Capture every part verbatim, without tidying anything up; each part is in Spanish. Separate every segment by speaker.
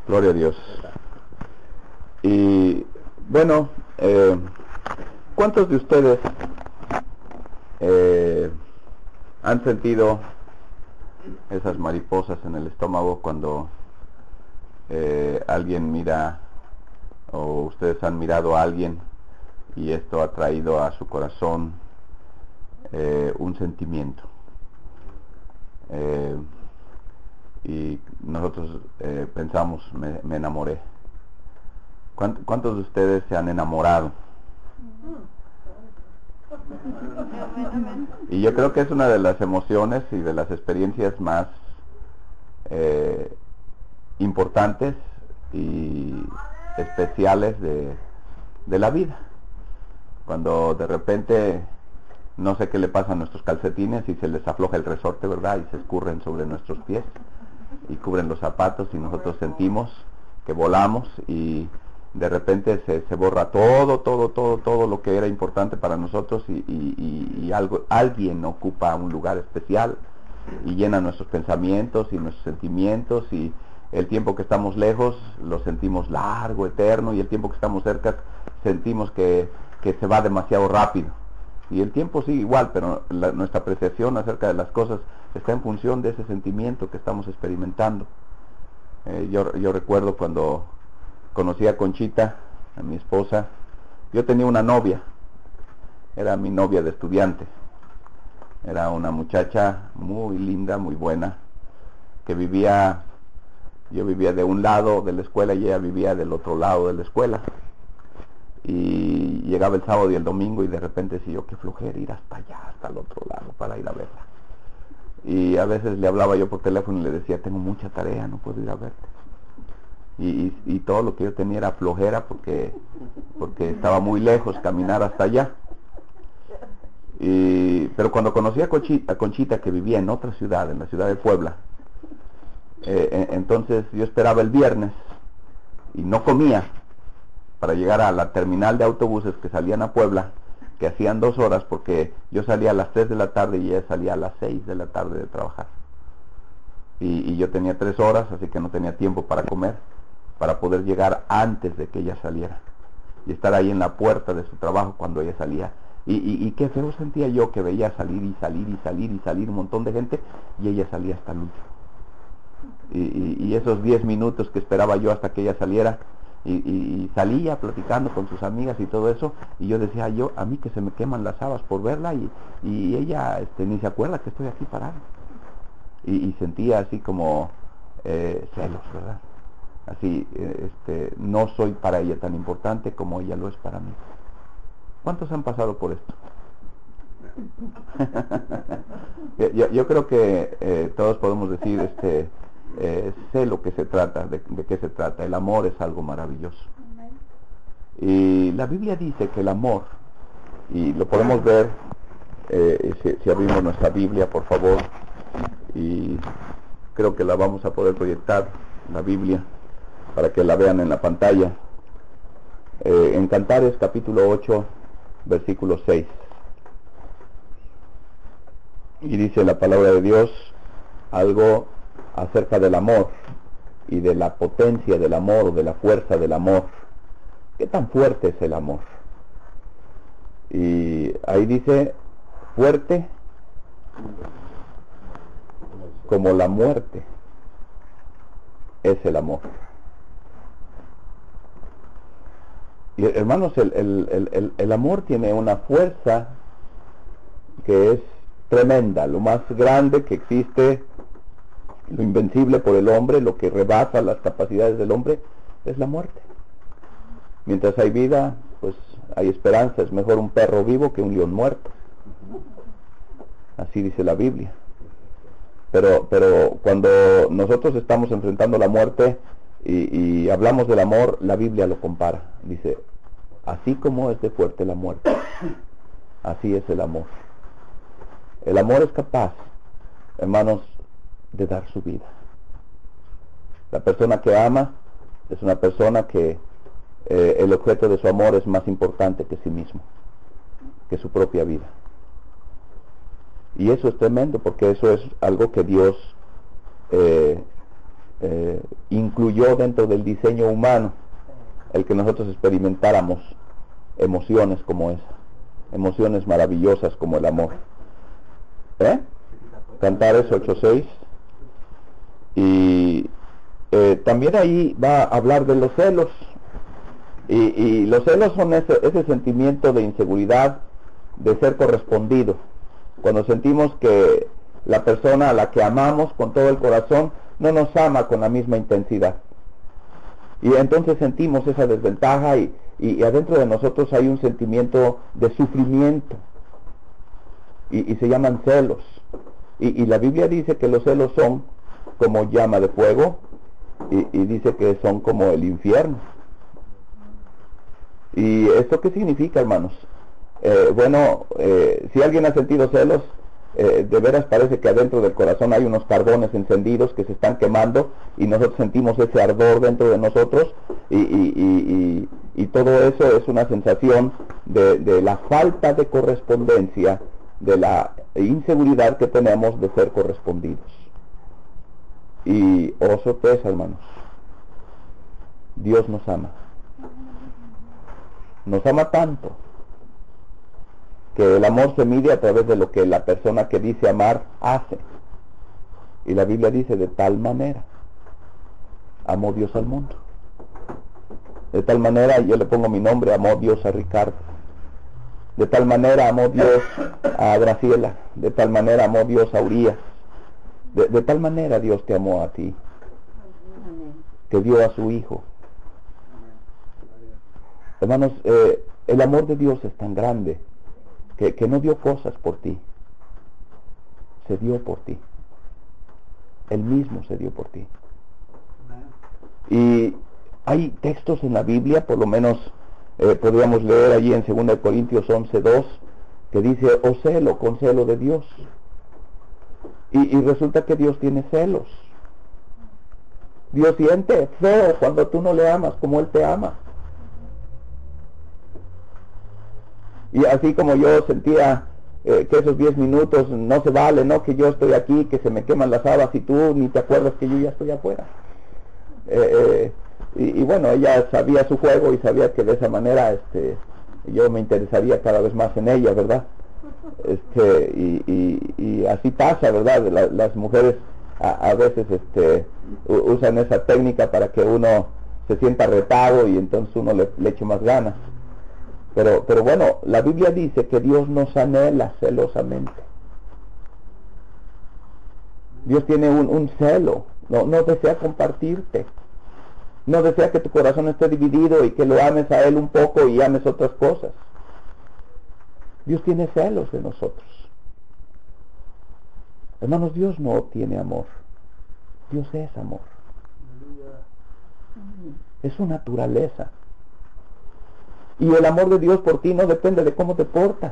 Speaker 1: Gloria a Dios. Y bueno, eh, ¿cuántos de ustedes eh, han sentido esas mariposas en el estómago cuando eh, alguien mira, o ustedes han mirado a alguien y esto ha traído a su corazón eh, un sentimiento? Eh, y nosotros eh, pensamos, me, me enamoré. ¿Cuántos, ¿Cuántos de ustedes se han enamorado? Y yo creo que es una de las emociones y de las experiencias más eh, importantes y especiales de, de la vida. Cuando de repente, no sé qué le pasa a nuestros calcetines y se les afloja el resorte, ¿verdad? Y se escurren sobre nuestros pies y cubren los zapatos y nosotros sentimos que volamos y de repente se, se borra todo, todo, todo, todo lo que era importante para nosotros y, y, y, y algo, alguien ocupa un lugar especial y llena nuestros pensamientos y nuestros sentimientos, y el tiempo que estamos lejos lo sentimos largo, eterno, y el tiempo que estamos cerca sentimos que, que se va demasiado rápido. Y el tiempo sigue igual, pero la, nuestra apreciación acerca de las cosas está en función de ese sentimiento que estamos experimentando. Eh, yo, yo recuerdo cuando conocí a Conchita, a mi esposa. Yo tenía una novia, era mi novia de estudiante. Era una muchacha muy linda, muy buena, que vivía, yo vivía de un lado de la escuela y ella vivía del otro lado de la escuela. Y llegaba el sábado y el domingo y de repente decía yo, qué flojera ir hasta allá, hasta el otro lado para ir a verla. Y a veces le hablaba yo por teléfono y le decía, tengo mucha tarea, no puedo ir a verte. Y, y, y todo lo que yo tenía era flojera porque, porque estaba muy lejos caminar hasta allá. Y, pero cuando conocí a Conchita, a Conchita, que vivía en otra ciudad, en la ciudad de Puebla, eh, entonces yo esperaba el viernes y no comía para llegar a la terminal de autobuses que salían a Puebla, que hacían dos horas, porque yo salía a las tres de la tarde y ella salía a las seis de la tarde de trabajar. Y, y yo tenía tres horas, así que no tenía tiempo para comer, para poder llegar antes de que ella saliera y estar ahí en la puerta de su trabajo cuando ella salía. Y, y, y qué feo sentía yo que veía salir y salir y salir y salir un montón de gente y ella salía hasta el último. Y, y, y esos diez minutos que esperaba yo hasta que ella saliera, y, y, y salía platicando con sus amigas y todo eso, y yo decía yo, a mí que se me queman las habas por verla, y, y ella este, ni se acuerda que estoy aquí parado. Y, y sentía así como eh, celos, ¿verdad? Así, eh, este, no soy para ella tan importante como ella lo es para mí. ¿Cuántos han pasado por esto? yo, yo creo que eh, todos podemos decir, este, eh, sé lo que se trata, de, de qué se trata. El amor es algo maravilloso. Y la Biblia dice que el amor, y lo podemos ver, eh, si, si abrimos nuestra Biblia, por favor, y creo que la vamos a poder proyectar, la Biblia, para que la vean en la pantalla. Eh, en Cantares capítulo ocho, versículo seis. Y dice la palabra de Dios algo acerca del amor y de la potencia del amor o de la fuerza del amor. ¿Qué tan fuerte es el amor? Y ahí dice, fuerte como la muerte es el amor. Y hermanos, el, el, el, el amor tiene una fuerza que es tremenda, lo más grande que existe, lo invencible por el hombre, lo que rebasa las capacidades del hombre, es la muerte. Mientras hay vida, pues hay esperanza. Es mejor un perro vivo que un león muerto. Así dice la Biblia. Pero, pero cuando nosotros estamos enfrentando la muerte y, y hablamos del amor, la Biblia lo compara. Dice, así como es de fuerte la muerte, así es el amor. El amor es capaz, hermanos, de dar su vida. La persona que ama es una persona que eh, el objeto de su amor es más importante que sí mismo, que su propia vida. Y eso es tremendo, porque eso es algo que Dios eh, eh, incluyó dentro del diseño humano el que nosotros experimentáramos emociones como esa, emociones maravillosas como el amor. ¿Eh? Cantares ocho seis. Y eh, también ahí va a hablar de los celos. Y, y los celos son ese, ese sentimiento de inseguridad, de ser correspondido. Cuando sentimos que la persona a la que amamos con todo el corazón no nos ama con la misma intensidad. Y entonces sentimos esa desventaja y, y, y adentro de nosotros hay un sentimiento de sufrimiento. Y, y se llaman celos. Y, y la Biblia dice que los celos son como llama de fuego y, y dice que son como el infierno. ¿Y esto qué significa, hermanos? Eh, bueno, eh, si alguien ha sentido celos, eh, de veras parece que adentro del corazón hay unos carbones encendidos que se están quemando y nosotros sentimos ese ardor dentro de nosotros y, y, y, y, y todo eso es una sensación de, de la falta de correspondencia, de la inseguridad que tenemos de ser correspondidos. Y oh sorpresa, hermanos, Dios nos ama. Nos ama tanto que el amor se mide a través de lo que la persona que dice amar hace. Y la Biblia dice, de tal manera amó Dios al mundo. De tal manera, yo le pongo mi nombre, amó Dios a Ricardo. De tal manera amó Dios a Graciela. De tal manera amó Dios a Urias. De, de tal manera Dios te amó a ti, que dio a su Hijo. Hermanos, eh, el amor de Dios es tan grande que, que no dio cosas por ti, se dio por ti. Él mismo se dio por ti. Y hay textos en la Biblia, por lo menos eh, podríamos leer allí en segunda de Corintios once dos, que dice, oh celo, con celo de Dios. Y, y resulta que Dios tiene celos. Dios siente feo cuando tú no le amas como Él te ama. Y así como yo sentía eh, que esos diez minutos no se vale, ¿no? Que yo estoy aquí, que se me queman las habas y tú ni te acuerdas que yo ya estoy afuera. Eh, eh, y, y bueno, ella sabía su juego y sabía que de esa manera este, yo me interesaría cada vez más en ella, ¿verdad? Este, y, y, y así pasa, ¿verdad? La, las mujeres a, a veces este, usan esa técnica para que uno se sienta retado y entonces uno le, le eche más ganas. Pero, pero bueno, la Biblia dice que Dios nos anhela celosamente. Dios tiene un, un celo, no, no desea compartirte. No desea que tu corazón esté dividido y que lo ames a Él un poco y ames otras cosas. Dios tiene celos de nosotros. Hermanos, Dios no tiene amor. Dios es amor. Es su naturaleza. Y el amor de Dios por ti no depende de cómo te portas.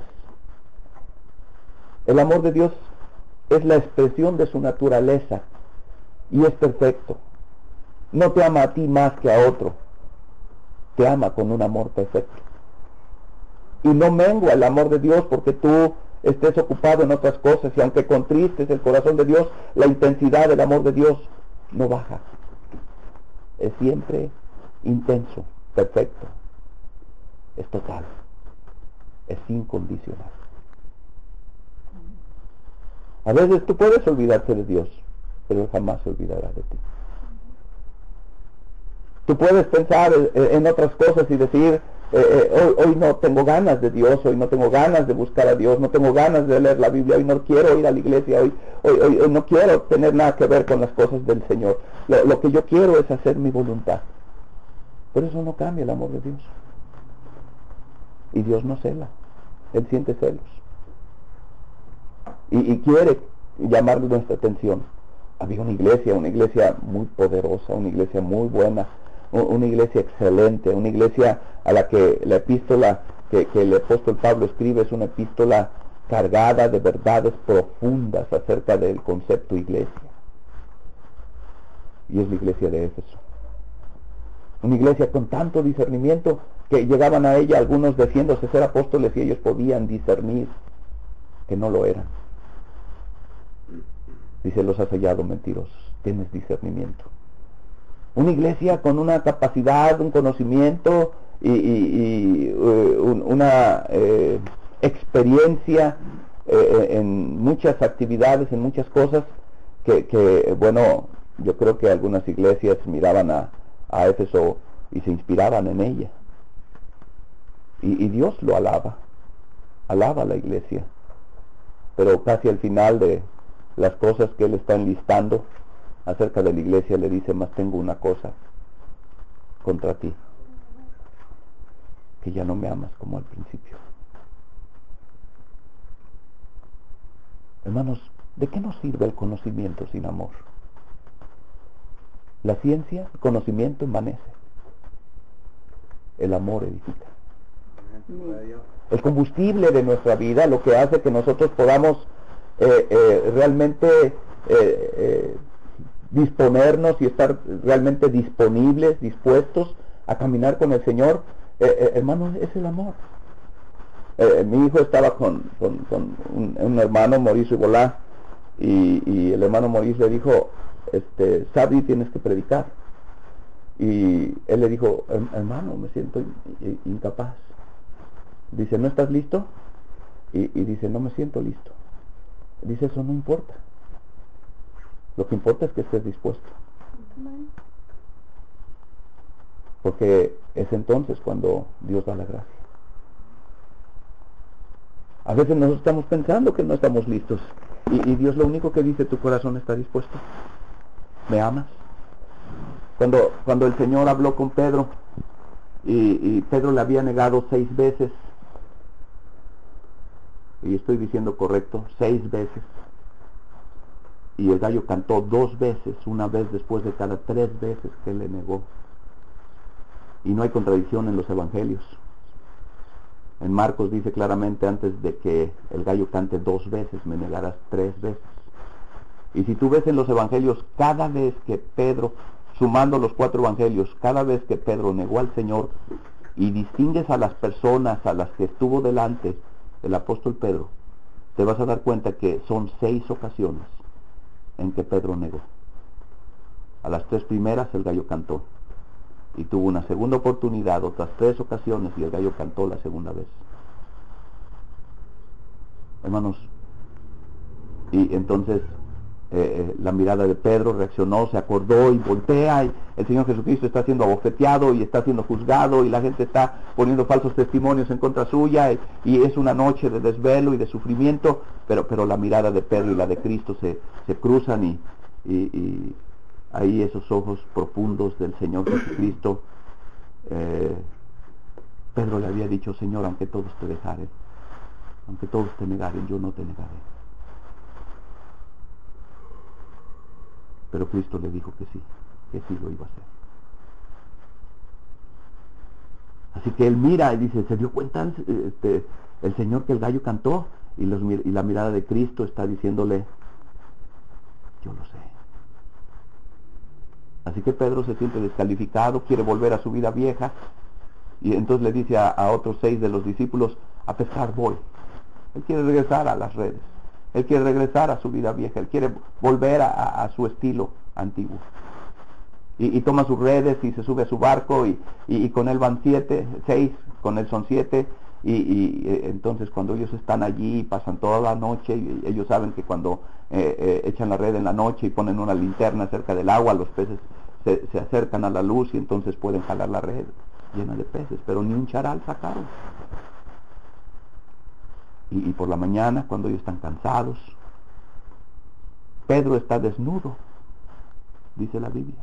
Speaker 1: El amor de Dios es la expresión de su naturaleza y es perfecto. No te ama a ti más que a otro. Te ama con un amor perfecto. Y no mengua el amor de Dios porque tú estés ocupado en otras cosas y aunque contristes el corazón de Dios, la intensidad del amor de Dios no baja. Es siempre intenso, perfecto. Es total, es incondicional. A veces tú puedes olvidarte de Dios, pero Él jamás se olvidará de ti. Tú puedes pensar en otras cosas y decir, eh, eh, hoy, hoy no tengo ganas de Dios, hoy no tengo ganas de buscar a Dios, no tengo ganas de leer la Biblia, hoy no quiero ir a la iglesia, hoy, hoy, hoy, hoy no quiero tener nada que ver con las cosas del Señor. Lo, lo que yo quiero es hacer mi voluntad. Pero eso no cambia el amor de Dios. Y Dios no cela, Él siente celos y, y quiere llamar nuestra atención. Había una iglesia, una iglesia muy poderosa, una iglesia muy buena, una iglesia excelente, una iglesia a la que la epístola que, que el apóstol Pablo escribe es una epístola cargada de verdades profundas acerca del concepto iglesia. Y es la iglesia de Éfeso. Una iglesia con tanto discernimiento que llegaban a ella algunos diciéndose ser apóstoles y ellos podían discernir que no lo eran. Dice, los has hallado mentirosos, tienes discernimiento, Una iglesia con una capacidad, un conocimiento y, y, y uh, un, una eh, experiencia eh, en muchas actividades, en muchas cosas, que, que, bueno, yo creo que algunas iglesias miraban a, a Éfeso y se inspiraban en ella. Y, y Dios lo alaba, alaba a la iglesia. Pero casi al final de las cosas que él está enlistando acerca de la iglesia, le dice: más tengo una cosa contra ti, que ya no me amas como al principio. Hermanos, ¿de qué nos sirve el conocimiento sin amor? La ciencia, el conocimiento envanece. El amor edifica. El combustible de nuestra vida, lo que hace que nosotros podamos eh, eh, realmente eh, eh, disponernos y estar realmente disponibles, dispuestos a caminar con el Señor, eh, eh, hermanos, es el amor. Eh, mi hijo estaba con, con, con un, un hermano, Mauricio Bolá, y, y el hermano Mauricio le dijo: este, Sabri, tienes que predicar. Y él le dijo: hermano, me siento in, incapaz. Dice: ¿no estás listo? Y, y dice: no me siento listo. Dice: eso no importa. Lo que importa es que estés dispuesto. Porque es entonces cuando Dios da la gracia. A veces nosotros estamos pensando que no estamos listos. Y, y Dios lo único que dice: tu corazón está dispuesto. ¿Me amas? Cuando, cuando el Señor habló con Pedro, y, y Pedro le había negado seis veces, y estoy diciendo correcto, seis veces, y el gallo cantó dos veces, una vez después de cada tres veces que le negó. Y no hay contradicción en los evangelios. En Marcos dice claramente: antes de que el gallo cante dos veces, me negarás tres veces. Y si tú ves en los evangelios, cada vez que Pedro, sumando los cuatro evangelios, cada vez que Pedro negó al Señor, y distingues a las personas a las que estuvo delante el apóstol Pedro, te vas a dar cuenta que son seis ocasiones en que Pedro negó. A las tres primeras el gallo cantó, y tuvo una segunda oportunidad, otras tres ocasiones, y el gallo cantó la segunda vez. Hermanos, y entonces eh, la mirada de Pedro reaccionó, se acordó y voltea, y el Señor Jesucristo está siendo abofeteado y está siendo juzgado, y la gente está poniendo falsos testimonios en contra suya, y, y es una noche de desvelo y de sufrimiento, pero, pero la mirada de Pedro y la de Cristo se, se cruzan, y, y, y ahí esos ojos profundos del Señor Jesucristo. eh, Pedro le había dicho: Señor, aunque todos te dejaren, aunque todos te negaren, yo no te negaré. Pero Cristo le dijo que sí, que sí lo iba a hacer. Así que él mira y dice: ¿se dio cuenta este, el Señor que el gallo cantó? Y, los, y la mirada de Cristo está diciéndole: yo lo sé. Así que Pedro se siente descalificado, quiere volver a su vida vieja, y entonces le dice a, a otros seis de los discípulos: a pescar voy. Él quiere regresar a las redes. Él quiere regresar a su vida vieja. Él quiere volver a, a, a su estilo antiguo. Y, y toma sus redes y se sube a su barco, y, y, y con él van siete, seis, con él son siete. Y, y eh, entonces cuando ellos están allí, pasan toda la noche, y ellos saben que cuando eh, eh, echan la red en la noche y ponen una linterna cerca del agua, los peces se, se acercan a la luz, y entonces pueden jalar la red llena de peces, pero ni un charal sacaron. Y, y por la mañana, cuando ellos están cansados, Pedro está desnudo, dice la Biblia.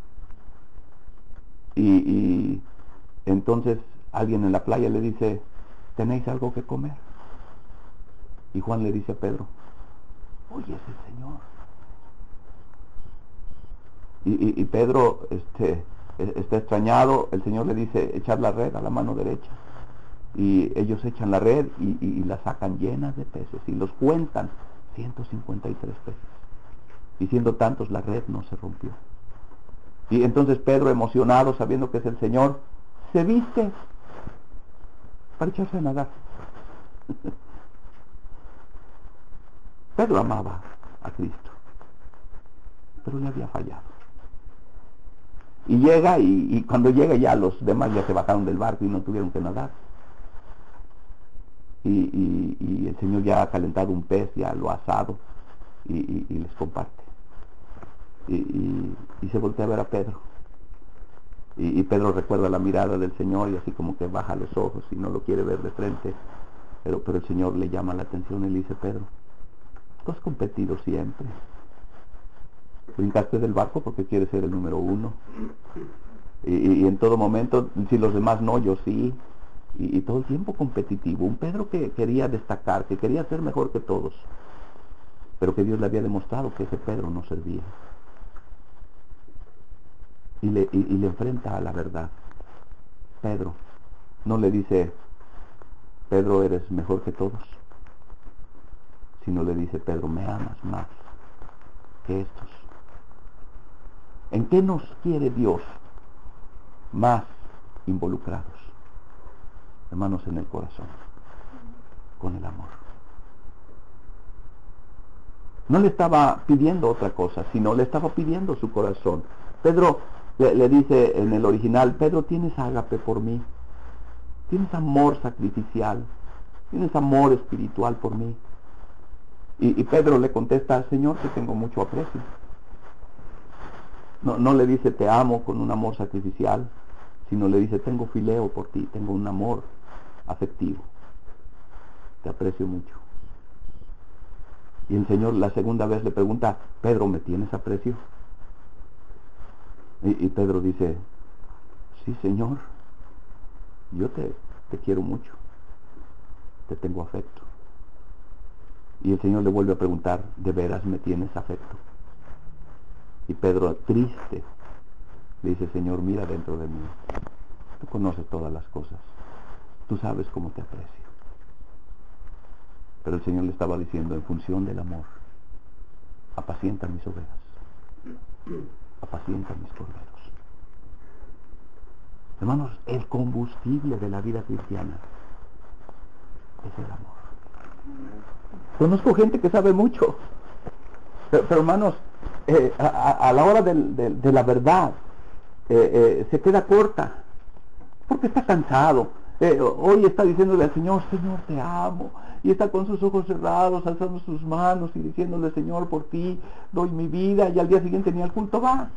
Speaker 1: Y, y entonces alguien en la playa le dice: ¿tenéis algo que comer? Y Juan le dice a Pedro: oye, es el Señor. Y, y, y Pedro este, está extrañado. El Señor le dice: echar la red a la mano derecha. Y ellos echan la red y, y, y la sacan llenas de peces, y los cuentan, ciento cincuenta y tres peces. Y siendo tantos, la red no se rompió. Y entonces Pedro, emocionado, sabiendo que es el Señor, se viste para echarse a nadar. Pedro amaba a Cristo, pero le había fallado. Y llega, y, y cuando llega ya los demás ya se bajaron del barco y no tuvieron que nadar. Y, y, y el Señor ya ha calentado un pez, ya lo ha asado, y, y, y les comparte. Y, y, y se voltea a ver a Pedro. Y, y Pedro recuerda la mirada del Señor y así como que baja los ojos y no lo quiere ver de frente. Pero, pero el Señor le llama la atención y le dice: Pedro, tú has competido siempre. Brincaste del barco porque quieres ser el número uno. Y, y, y en todo momento, si los demás no, yo sí. Y, y todo el tiempo competitivo. Un Pedro que quería destacar, que quería ser mejor que todos. Pero que Dios le había demostrado que ese Pedro no servía. Y le, y, y le enfrenta a la verdad. Pedro no le dice: Pedro, eres mejor que todos, sino le dice: Pedro, me amas más que estos. ¿En qué nos quiere Dios más involucrados? Hermanos, en el corazón, con el amor. No le estaba pidiendo otra cosa, sino le estaba pidiendo su corazón. Pedro le, le dice en el original: Pedro, tienes ágape por mí, tienes amor sacrificial, tienes amor espiritual por mí. Y, y Pedro le contesta: Señor, que tengo mucho aprecio. No, no le dice te amo con un amor sacrificial, sino le dice: tengo fileo por ti, tengo un amor afectivo, te aprecio mucho. Y el Señor la segunda vez le pregunta: Pedro, ¿me tienes aprecio? Y, y Pedro dice: sí, Señor, yo te, te quiero mucho, te tengo afecto. Y el Señor le vuelve a preguntar: ¿de veras me tienes afecto? Y Pedro, triste, le dice: Señor, mira dentro de mí, tú conoces todas las cosas, tú sabes cómo te aprecio. Pero el Señor le estaba diciendo: en función del amor, apacienta mis ovejas, apacienta mis corderos. Hermanos, el combustible de la vida cristiana es el amor. Conozco gente que sabe mucho, pero, pero hermanos, eh, a, a la hora del, de, de la verdad eh, eh, se queda corta, porque está cansado. Eh, hoy está diciéndole al Señor: Señor, te amo, y está con sus ojos cerrados, alzando sus manos y diciéndole: Señor, por ti doy mi vida, y al día siguiente ni al culto va,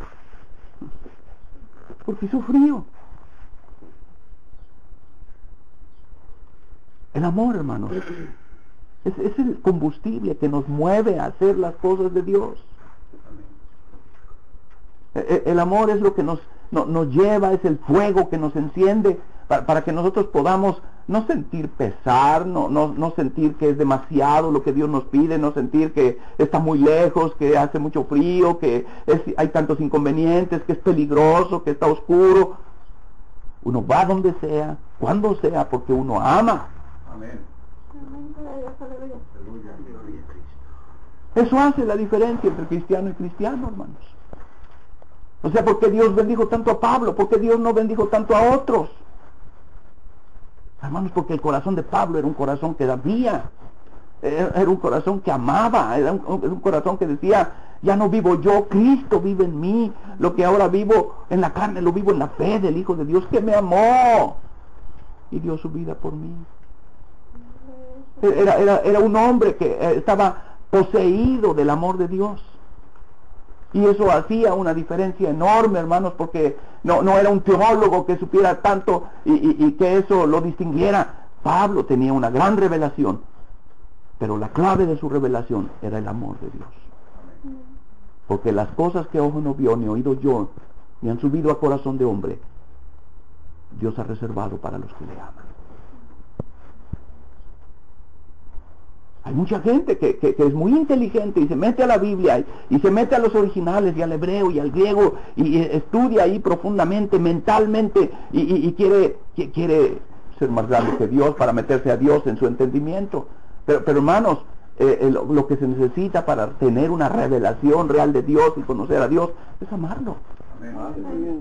Speaker 1: porque hizo frío. El amor, hermanos, es, es el combustible que nos mueve a hacer las cosas de Dios. El, el amor es lo que nos, no, nos lleva, es el fuego que nos enciende para, para que nosotros podamos no sentir pesar, no, no, no sentir que es demasiado lo que Dios nos pide, no sentir que está muy lejos, que hace mucho frío, que es, hay tantos inconvenientes, que es peligroso, que está oscuro. Uno va donde sea, cuando sea, porque uno ama.
Speaker 2: Amén.
Speaker 1: Eso hace la diferencia entre cristiano y cristiano, hermanos. O sea, ¿por qué Dios bendijo tanto a Pablo? ¿Por qué Dios no bendijo tanto a otros? Hermanos, porque el corazón de Pablo era un corazón que dabía, era un corazón que amaba, era un, era un corazón que decía: ya no vivo yo, Cristo vive en mí, lo que ahora vivo en la carne lo vivo en la fe del Hijo de Dios que me amó y dio su vida por mí. Era, era, era un hombre que estaba poseído del amor de Dios. Y eso hacía una diferencia enorme, hermanos, porque no, no era un teólogo que supiera tanto y, y, y que eso lo distinguiera. Pablo tenía una gran revelación, pero la clave de su revelación era el amor de Dios. Porque las cosas que ojo no vio, ni oído yo, ni han subido a corazón de hombre, Dios ha reservado para los que le aman. Hay mucha gente que, que, que es muy inteligente y se mete a la Biblia y, y se mete a los originales y al hebreo y al griego y, y estudia ahí profundamente, mentalmente y, y, y quiere, que, quiere ser más grande que Dios para meterse a Dios en su entendimiento. Pero, pero hermanos, eh, eh, lo, lo que se necesita para tener una revelación real de Dios y conocer a Dios es amarlo. Amén.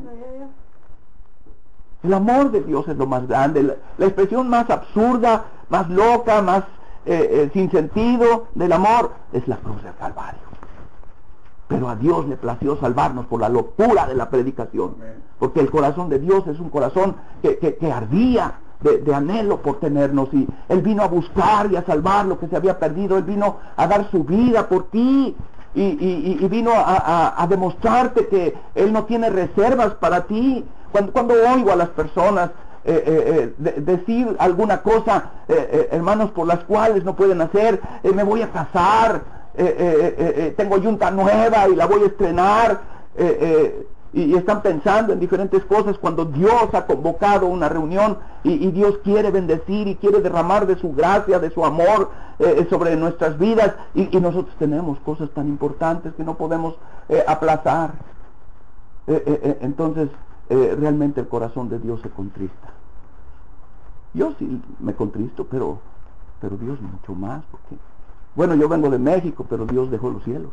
Speaker 1: El amor de Dios es lo más grande. La, la expresión más absurda, más loca, más Eh, eh, sin sentido del amor es la cruz del Calvario. Pero a Dios le plació salvarnos por la locura de la predicación. Porque el corazón de Dios es un corazón que, que, que ardía de, de anhelo por tenernos. Y Él vino a buscar y a salvar lo que se había perdido. Él vino a dar su vida por ti. Y, y, y vino a, a, a demostrarte que Él no tiene reservas para ti. Cuando, cuando oigo a las personas eh, eh, de, decir alguna cosa, eh, eh, hermanos, por las cuales no pueden hacer, eh, me voy a casar, eh, eh, eh, eh, tengo yunta nueva y la voy a estrenar, eh, eh, y, y están pensando en diferentes cosas cuando Dios ha convocado una reunión y, y Dios quiere bendecir y quiere derramar de su gracia, de su amor eh, sobre nuestras vidas, y, y nosotros tenemos cosas tan importantes que no podemos eh, aplazar. Eh, eh, eh, entonces eh, realmente el corazón de Dios se contrista. Yo sí me contristo, pero pero Dios mucho más, porque bueno, yo vengo de México, pero Dios dejó los cielos.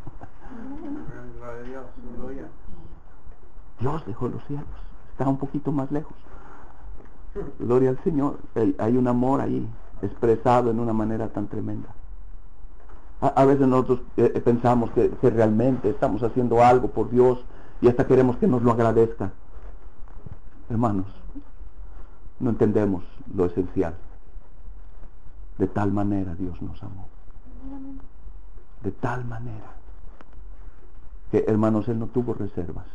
Speaker 1: Dios dejó los cielos, está un poquito más lejos. Gloria al Señor. Hay un amor ahí expresado en una manera tan tremenda. A, a veces nosotros eh, pensamos que, que realmente estamos haciendo algo por Dios y hasta queremos que nos lo agradezca. Hermanos, no entendemos lo esencial. De tal manera Dios nos amó. De tal manera que, hermanos, Él no tuvo reservas.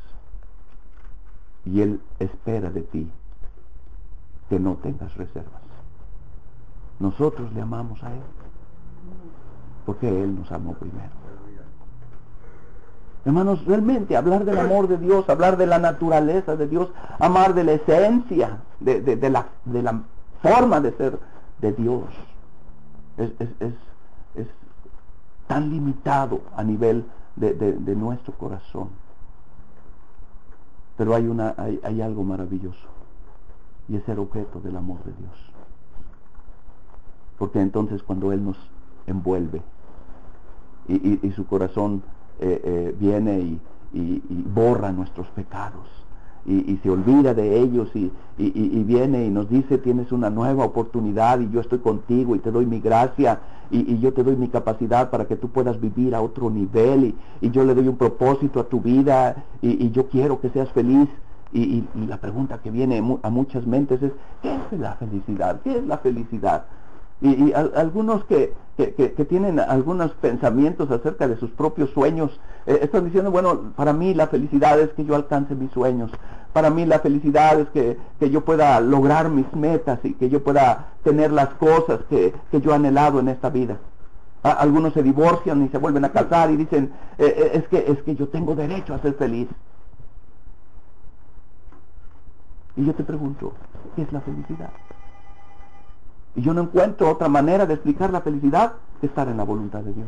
Speaker 1: Y Él espera de ti que no tengas reservas. Nosotros le amamos a Él porque Él nos amó primero. Hermanos, realmente hablar del amor de Dios, hablar de la naturaleza de Dios, amar de la esencia, de, de, de, la, de la forma de ser de Dios, es, es, es, es tan limitado a nivel de, de, de nuestro corazón. Pero hay, una, hay, hay algo maravilloso, y es ser objeto del amor de Dios. Porque entonces cuando Él nos envuelve y, y, y su corazón eh, eh, viene y, y, y borra nuestros pecados y, y se olvida de ellos y, y, y viene y nos dice: tienes una nueva oportunidad y yo estoy contigo y te doy mi gracia y, y yo te doy mi capacidad para que tú puedas vivir a otro nivel y, y yo le doy un propósito a tu vida y, y yo quiero que seas feliz. Y, y, y la pregunta que viene a muchas mentes es: ¿qué es la felicidad? ¿Qué es la felicidad? Y, y a, algunos que, que, que, que tienen algunos pensamientos acerca de sus propios sueños, eh, están diciendo: bueno, para mí la felicidad es que yo alcance mis sueños, para mí la felicidad es que, que yo pueda lograr mis metas y que yo pueda tener las cosas que, que yo he anhelado en esta vida. A, algunos se divorcian y se vuelven a casar y dicen: eh, eh, es, que, es que yo tengo derecho a ser feliz. Y yo te pregunto: ¿qué es la felicidad? Y yo no encuentro otra manera de explicar la felicidad que estar en la voluntad de Dios.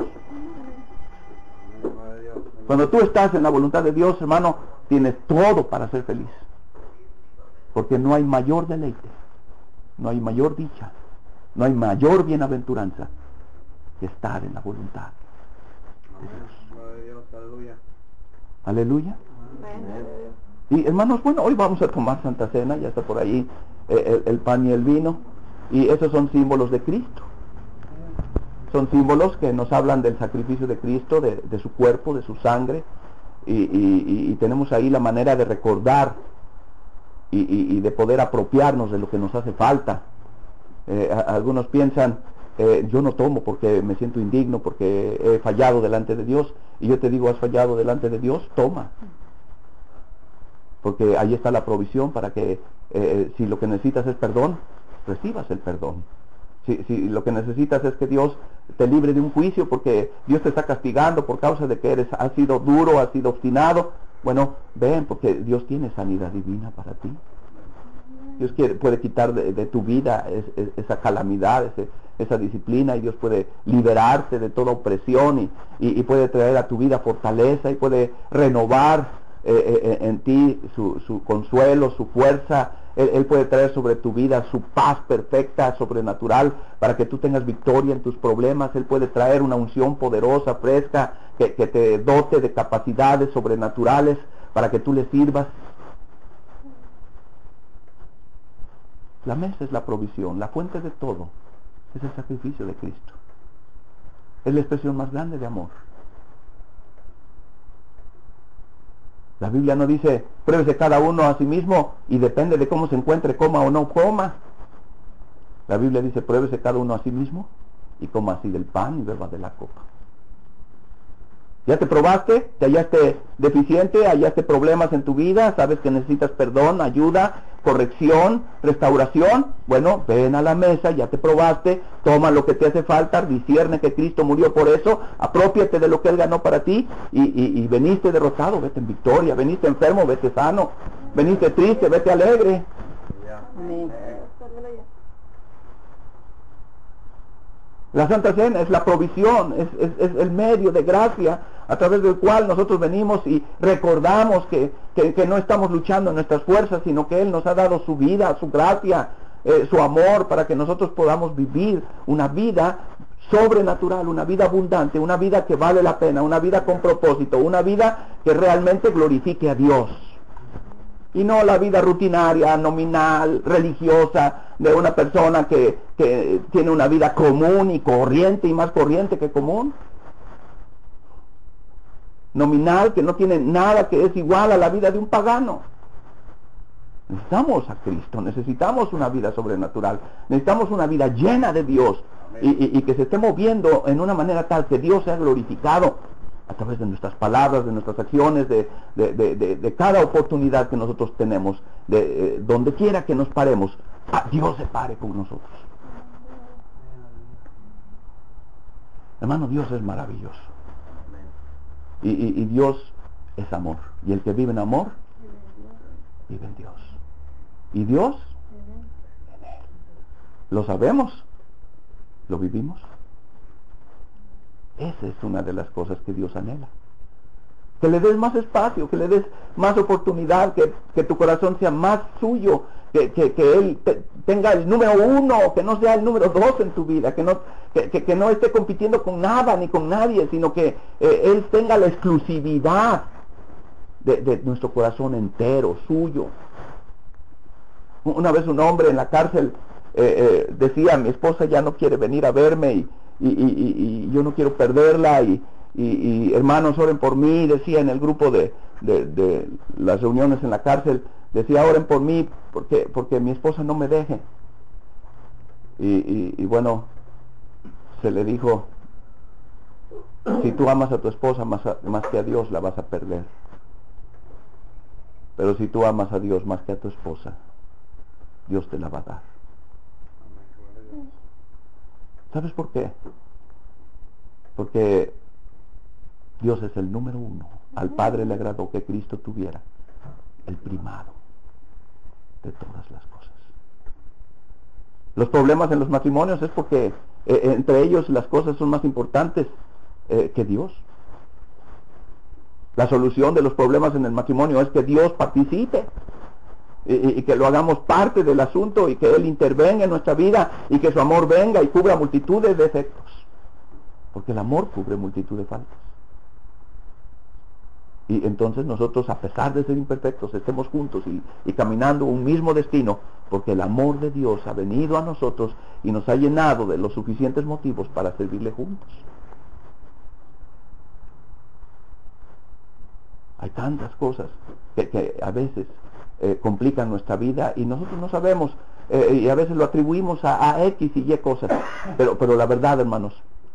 Speaker 1: Cuando tú estás en la voluntad de Dios, hermano, tienes todo para ser feliz. Porque no hay mayor deleite, no hay mayor dicha, no hay mayor bienaventuranza que estar en la voluntad de Dios. Aleluya. Y hermanos, bueno, hoy vamos a tomar Santa Cena, ya está por ahí eh, el, el pan y el vino. Y esos son símbolos de Cristo. Son símbolos que nos hablan del sacrificio de Cristo, de, de su cuerpo, de su sangre. Y, y, y tenemos ahí la manera de recordar y, y, y de poder apropiarnos de lo que nos hace falta. Eh, a, algunos piensan: eh, yo no tomo porque me siento indigno, porque he fallado delante de Dios. Y yo te digo: has fallado delante de Dios, toma. Porque ahí está la provisión para que eh, si lo que necesitas es perdón, recibas el perdón. Si, si lo que necesitas es que Dios te libre de un juicio porque Dios te está castigando por causa de que eres, has sido duro, has sido obstinado, bueno, ven, porque Dios tiene sanidad divina para ti. Dios quiere, puede quitar de, de tu vida es, es, esa calamidad, ese, esa disciplina, y Dios puede liberarte de toda opresión y, y, y puede traer a tu vida fortaleza y puede renovar eh, eh, en ti su, su consuelo, su fuerza. Él, él puede traer sobre tu vida su paz perfecta, sobrenatural, para que tú tengas victoria en tus problemas. Él puede traer una unción poderosa, fresca, que, que te dote de capacidades sobrenaturales para que tú le sirvas. La mesa es la provisión, la fuente de todo es el sacrificio de Cristo. Es la expresión más grande de amor. La Biblia no dice, pruébese cada uno a sí mismo y depende de cómo se encuentre, coma o no coma. La Biblia dice, pruébese cada uno a sí mismo y coma así del pan y beba de la copa. ¿Ya te probaste? ¿Te hallaste deficiente? ¿Hallaste problemas en tu vida? ¿Sabes que necesitas perdón, ayuda, corrección, restauración? Bueno, ven a la mesa, ya te probaste, toma lo que te hace falta, discierne que Cristo murió por eso, aprópiate de lo que Él ganó para ti y, y, y veniste derrotado, vete en victoria, veniste enfermo, vete sano, veniste triste, vete alegre. Amén. La Santa Cena es la provisión, es, es, es el medio de gracia a través del cual nosotros venimos y recordamos que, que, que no estamos luchando en nuestras fuerzas, sino que Él nos ha dado su vida, su gracia, eh, su amor, para que nosotros podamos vivir una vida sobrenatural, una vida abundante, una vida que vale la pena, una vida con propósito, una vida que realmente glorifique a Dios. Y no la vida rutinaria, nominal, religiosa, de una persona que, que tiene una vida común y corriente, y más corriente que común. Nominal, que no tiene nada, que es igual a la vida de un pagano. Necesitamos a Cristo, necesitamos una vida sobrenatural, necesitamos una vida llena de Dios, y, y, y que se esté moviendo en una manera tal que Dios sea glorificado a través de nuestras palabras, de nuestras acciones, de, de, de, de, de cada oportunidad que nosotros tenemos, de eh, donde quiera que nos paremos, Dios se pare con nosotros. Hermano, Dios es maravilloso. Y, y, y Dios es amor. Y el que vive en amor, vive en Dios. Y Dios, en Él. ¿Lo sabemos? ¿Lo vivimos? Esa es una de las cosas que Dios anhela. Que le des más espacio, que le des más oportunidad, que, que tu corazón sea más suyo, que, que, que Él te, tenga el número uno, que no sea el número dos en tu vida, que no, que, que, que no esté compitiendo con nada ni con nadie, sino que eh, Él tenga la exclusividad de, de nuestro corazón entero, suyo. Una vez un hombre en la cárcel eh, eh, decía, mi esposa ya no quiere venir a verme y Y, y, y, y yo no quiero perderla y, y, y hermanos oren por mí, decía en el grupo de, de, de las reuniones en la cárcel, decía oren por mí porque, porque mi esposa no me deje. Y, y, y bueno, se le dijo, si tú amas a tu esposa más, a, más que a Dios, la vas a perder. Pero si tú amas a Dios más que a tu esposa, Dios te la va a dar. ¿Sabes por qué? Porque Dios es el número uno. Al Padre le agradó que Cristo tuviera el primado de todas las cosas. Los problemas en los matrimonios es porque eh, entre ellos las cosas son más importantes eh, que Dios. La solución de los problemas en el matrimonio es que Dios participe. Y, y que lo hagamos parte del asunto y que Él intervenga en nuestra vida y que su amor venga y cubra multitud de defectos, porque el amor cubre multitud de faltas. Y entonces nosotros, a pesar de ser imperfectos, estemos juntos y, y caminando un mismo destino, porque el amor de Dios ha venido a nosotros y nos ha llenado de los suficientes motivos para servirle juntos. Hay tantas cosas que, que a veces Eh, complican nuestra vida y nosotros no sabemos eh, y a veces lo atribuimos a, a X y Y cosas, pero, pero la verdad, hermanos,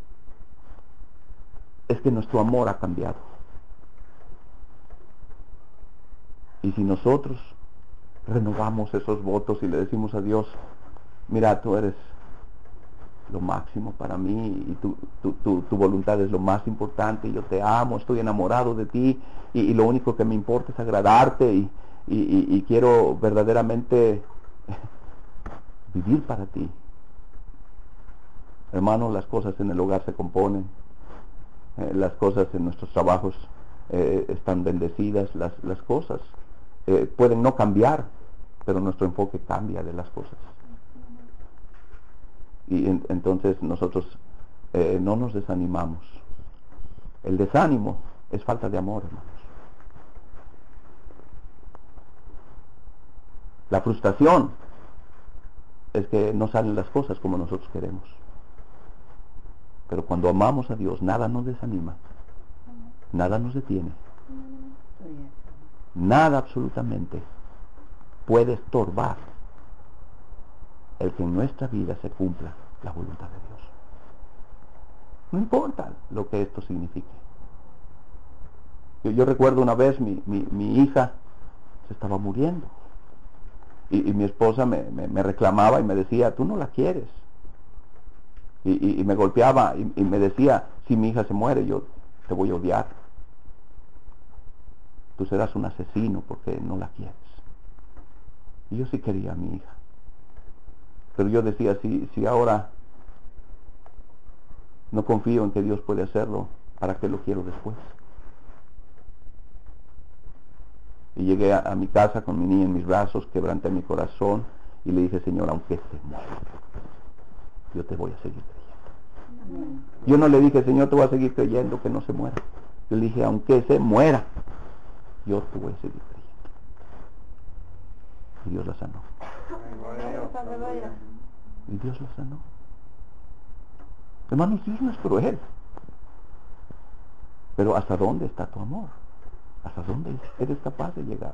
Speaker 1: es que nuestro amor ha cambiado. Y si nosotros renovamos esos votos y le decimos a Dios, mira, tú eres lo máximo para mí y tu, tu, tu, tu voluntad es lo más importante, y yo te amo, estoy enamorado de ti y, y lo único que me importa es agradarte y Y, y, y quiero verdaderamente vivir para ti. Hermano, las cosas en el hogar se componen, eh, las cosas en nuestros trabajos eh, están bendecidas, las, las cosas eh, pueden no cambiar, pero nuestro enfoque cambia de las cosas. Y en, entonces nosotros eh, no nos desanimamos. El desánimo es falta de amor, hermanos. La frustración es que no salen las cosas como nosotros queremos. Pero cuando amamos a Dios, nada nos desanima, nada nos detiene. nada absolutamente puede estorbar el que en nuestra vida se cumpla la voluntad de Dios. No importa lo que esto signifique. Yo, yo recuerdo una vez mi, mi, mi hija se estaba muriendo y, y mi esposa me, me, me reclamaba y me decía, tú no la quieres, y, y, y me golpeaba y, y me decía, si mi hija se muere yo te voy a odiar, tú serás un asesino porque no la quieres. Y yo sí quería a mi hija, pero yo decía, si, si ahora no confío en que Dios puede hacerlo, ¿para qué lo quiero después? Y llegué a, a mi casa con mi niña en mis brazos, quebranté mi corazón y le dije, Señor, aunque se muera, yo te voy a seguir creyendo. Amén. Yo no le dije, Señor, te voy a seguir creyendo que no se muera. Yo le dije, aunque se muera, yo te voy a seguir creyendo. Y Dios la sanó. Y Dios la sanó. Hermanos, Dios no es cruel. Pero ¿hasta dónde está tu amor? ¿Hasta dónde eres capaz de llegar?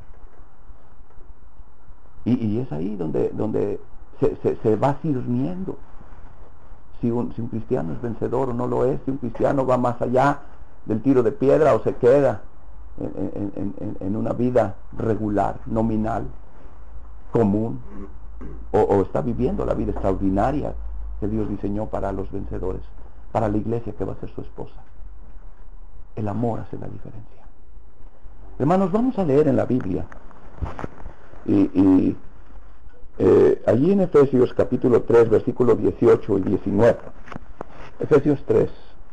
Speaker 1: Y, y es ahí donde, donde se, se, se va discerniendo si un, si un cristiano es vencedor o no lo es, si un cristiano va más allá del tiro de piedra o se queda en, en, en, en una vida regular, nominal, común, o, o está viviendo la vida extraordinaria que Dios diseñó para los vencedores, para la iglesia que va a ser su esposa. El amor hace la diferencia. Hermanos, vamos a leer en la Biblia y, y eh, allí en Efesios capítulo tres, versículos dieciocho y diecinueve. Efesios tres.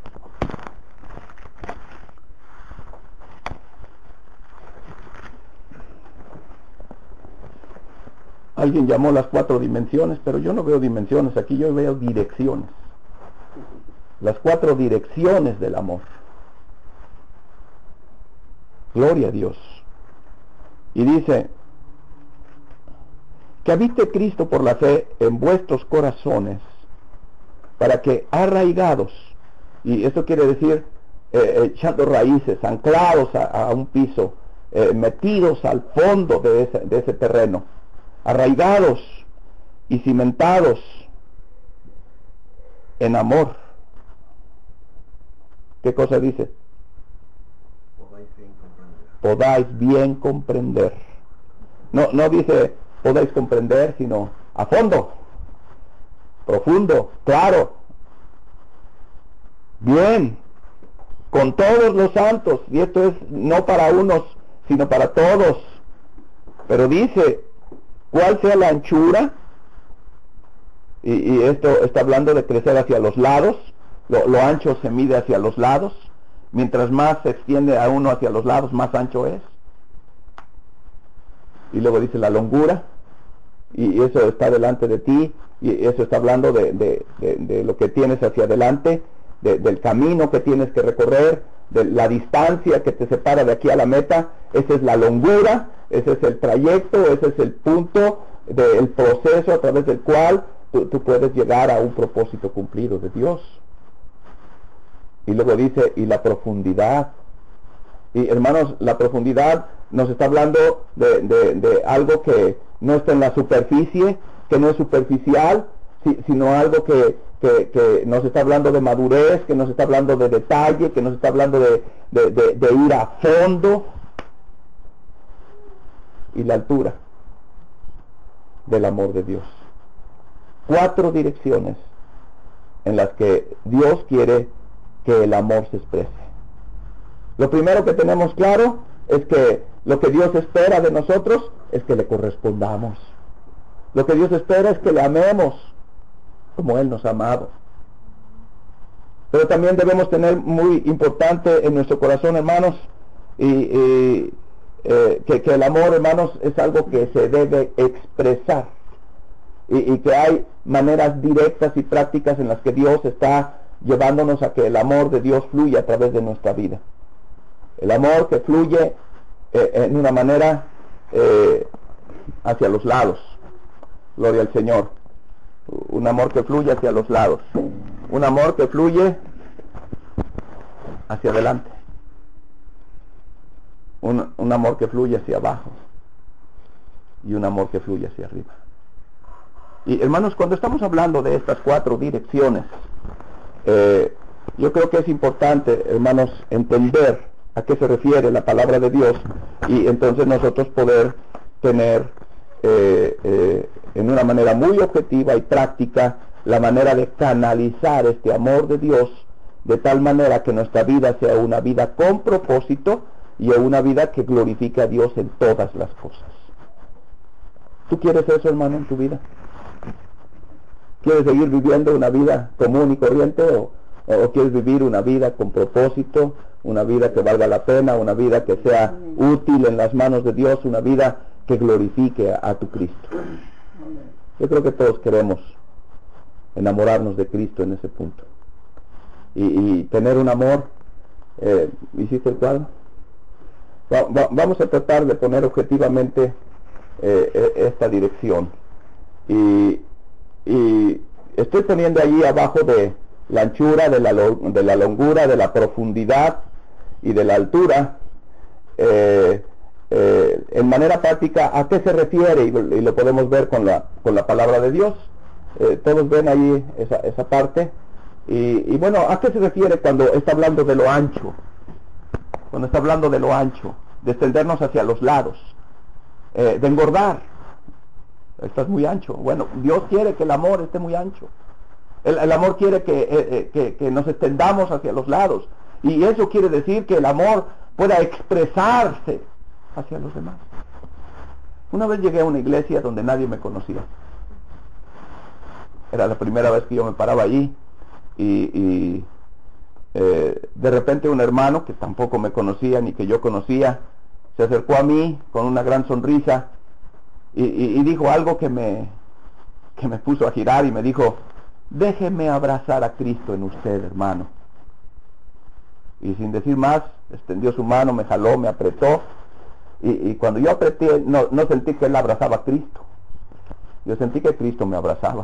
Speaker 1: Alguien llamó las cuatro dimensiones, pero yo no veo dimensiones aquí, yo veo direcciones. Las cuatro direcciones del amor. Gloria a Dios. Y dice, que habite Cristo por la fe en vuestros corazones, para que arraigados, y esto quiere decir eh, echando raíces, anclados a, a un piso, eh, metidos al fondo de ese, de ese terreno, arraigados y cimentados en amor. ¿Qué cosa dice?
Speaker 2: Podáis bien comprender.
Speaker 1: Podáis bien comprender. No, no dice podáis comprender, sino a fondo, profundo, claro, bien, con todos los santos. Y esto es no para unos, sino para todos. Pero dice, ¿cuál sea la anchura? Y, y esto está hablando de crecer hacia los lados. Lo, lo ancho se mide hacia los lados. Mientras más se extiende a uno hacia los lados, más ancho es. Y luego dice la longura. Y eso está delante de ti. Y eso está hablando de, de, de, de lo que tienes hacia adelante, de, del camino que tienes que recorrer, de la distancia que te separa de aquí a la meta. Esa es la longura. Ese es el trayecto, ese es el punto del proceso a través del cual tú, tú puedes llegar a un propósito cumplido de Dios. Y luego dice, y la profundidad. Y hermanos, la profundidad nos está hablando de, de, de algo que no está en la superficie, que no es superficial, si, sino algo que, que, que nos está hablando de madurez, que nos está hablando de detalle, que nos está hablando de, de, de, de ir a fondo. Y la altura del amor de Dios. Cuatro direcciones en las que Dios quiere que el amor se exprese. Lo primero que tenemos claro es que lo que Dios espera de nosotros es que le correspondamos. Lo que Dios espera es que le amemos como Él nos ha amado. Pero también debemos tener muy importante en nuestro corazón, hermanos, y, y Eh, que, que el amor, hermanos, es algo que se debe expresar y, y que hay maneras directas y prácticas en las que Dios está llevándonos a que el amor de Dios fluya a través de nuestra vida. El amor que fluye eh, en una manera eh, hacia los lados. Gloria al Señor. Un amor que fluye hacia los lados. Un amor que fluye hacia adelante. un, un amor que fluye hacia abajo y un amor que fluye hacia arriba. Y hermanos, cuando estamos hablando de estas cuatro direcciones, eh, yo creo que es importante, hermanos, entender a qué se refiere la palabra de Dios y entonces nosotros poder tener eh, eh, en una manera muy objetiva y práctica la manera de canalizar este amor de Dios de tal manera que nuestra vida sea una vida con propósito y una vida que glorifique a Dios en todas las cosas. ¿Tú quieres eso, hermano, en tu vida? ¿Quieres seguir viviendo una vida común y corriente o, o quieres vivir una vida con propósito, una vida que valga la pena, una vida que sea útil en las manos de Dios, una vida que glorifique a, a tu Cristo? Yo creo que todos queremos enamorarnos de Cristo en ese punto y, y tener un amor. eh, ¿hiciste el cuadro? Va, va, vamos a tratar de poner objetivamente eh, esta dirección y, y estoy poniendo allí abajo de la anchura, de la, de la longura, de la profundidad y de la altura, eh, eh, en manera práctica a qué se refiere, y, y lo podemos ver con la, con la palabra de Dios. Eh, todos ven ahí esa, esa parte y, y bueno, ¿a qué se refiere cuando está hablando de lo ancho? Cuando está hablando de lo ancho, de extendernos hacia los lados, eh, de engordar. Estás muy ancho. Bueno, Dios quiere que el amor esté muy ancho. El, el amor quiere que, eh, que, que nos extendamos hacia los lados. Y eso quiere decir que el amor pueda expresarse hacia los demás. Una vez llegué a una iglesia donde nadie me conocía. Era la primera vez que yo me paraba allí. Y, y eh, de repente un hermano que tampoco me conocía ni que yo conocía se acercó a mí con una gran sonrisa y, y, y dijo algo que me, que me puso a girar y me dijo: déjeme abrazar a Cristo en usted, hermano. Y sin decir más, extendió su mano, me jaló, me apretó y, y cuando yo apreté no, no sentí que él abrazaba a Cristo, yo sentí que Cristo me abrazaba.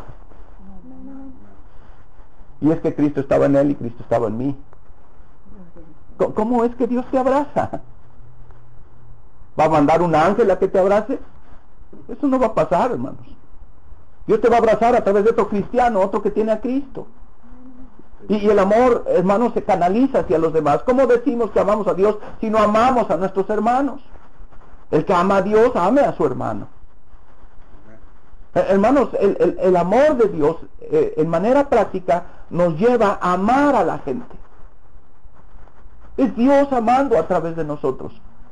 Speaker 1: Y es que Cristo estaba en él y Cristo estaba en mí. ¿Cómo es que Dios te abraza? ¿Va a mandar un ángel a que te abrace? Eso no va a pasar, hermanos. Dios te va a abrazar a través de otro cristiano, otro que tiene a Cristo. Y, y el amor, hermanos, se canaliza hacia los demás. ¿Cómo decimos que amamos a Dios si no amamos a nuestros hermanos? El que ama a Dios, ame a su hermano. Eh, hermanos, el, el, el amor de Dios, eh, en manera práctica, nos lleva a amar a la gente. Es Dios amando a través de nosotros.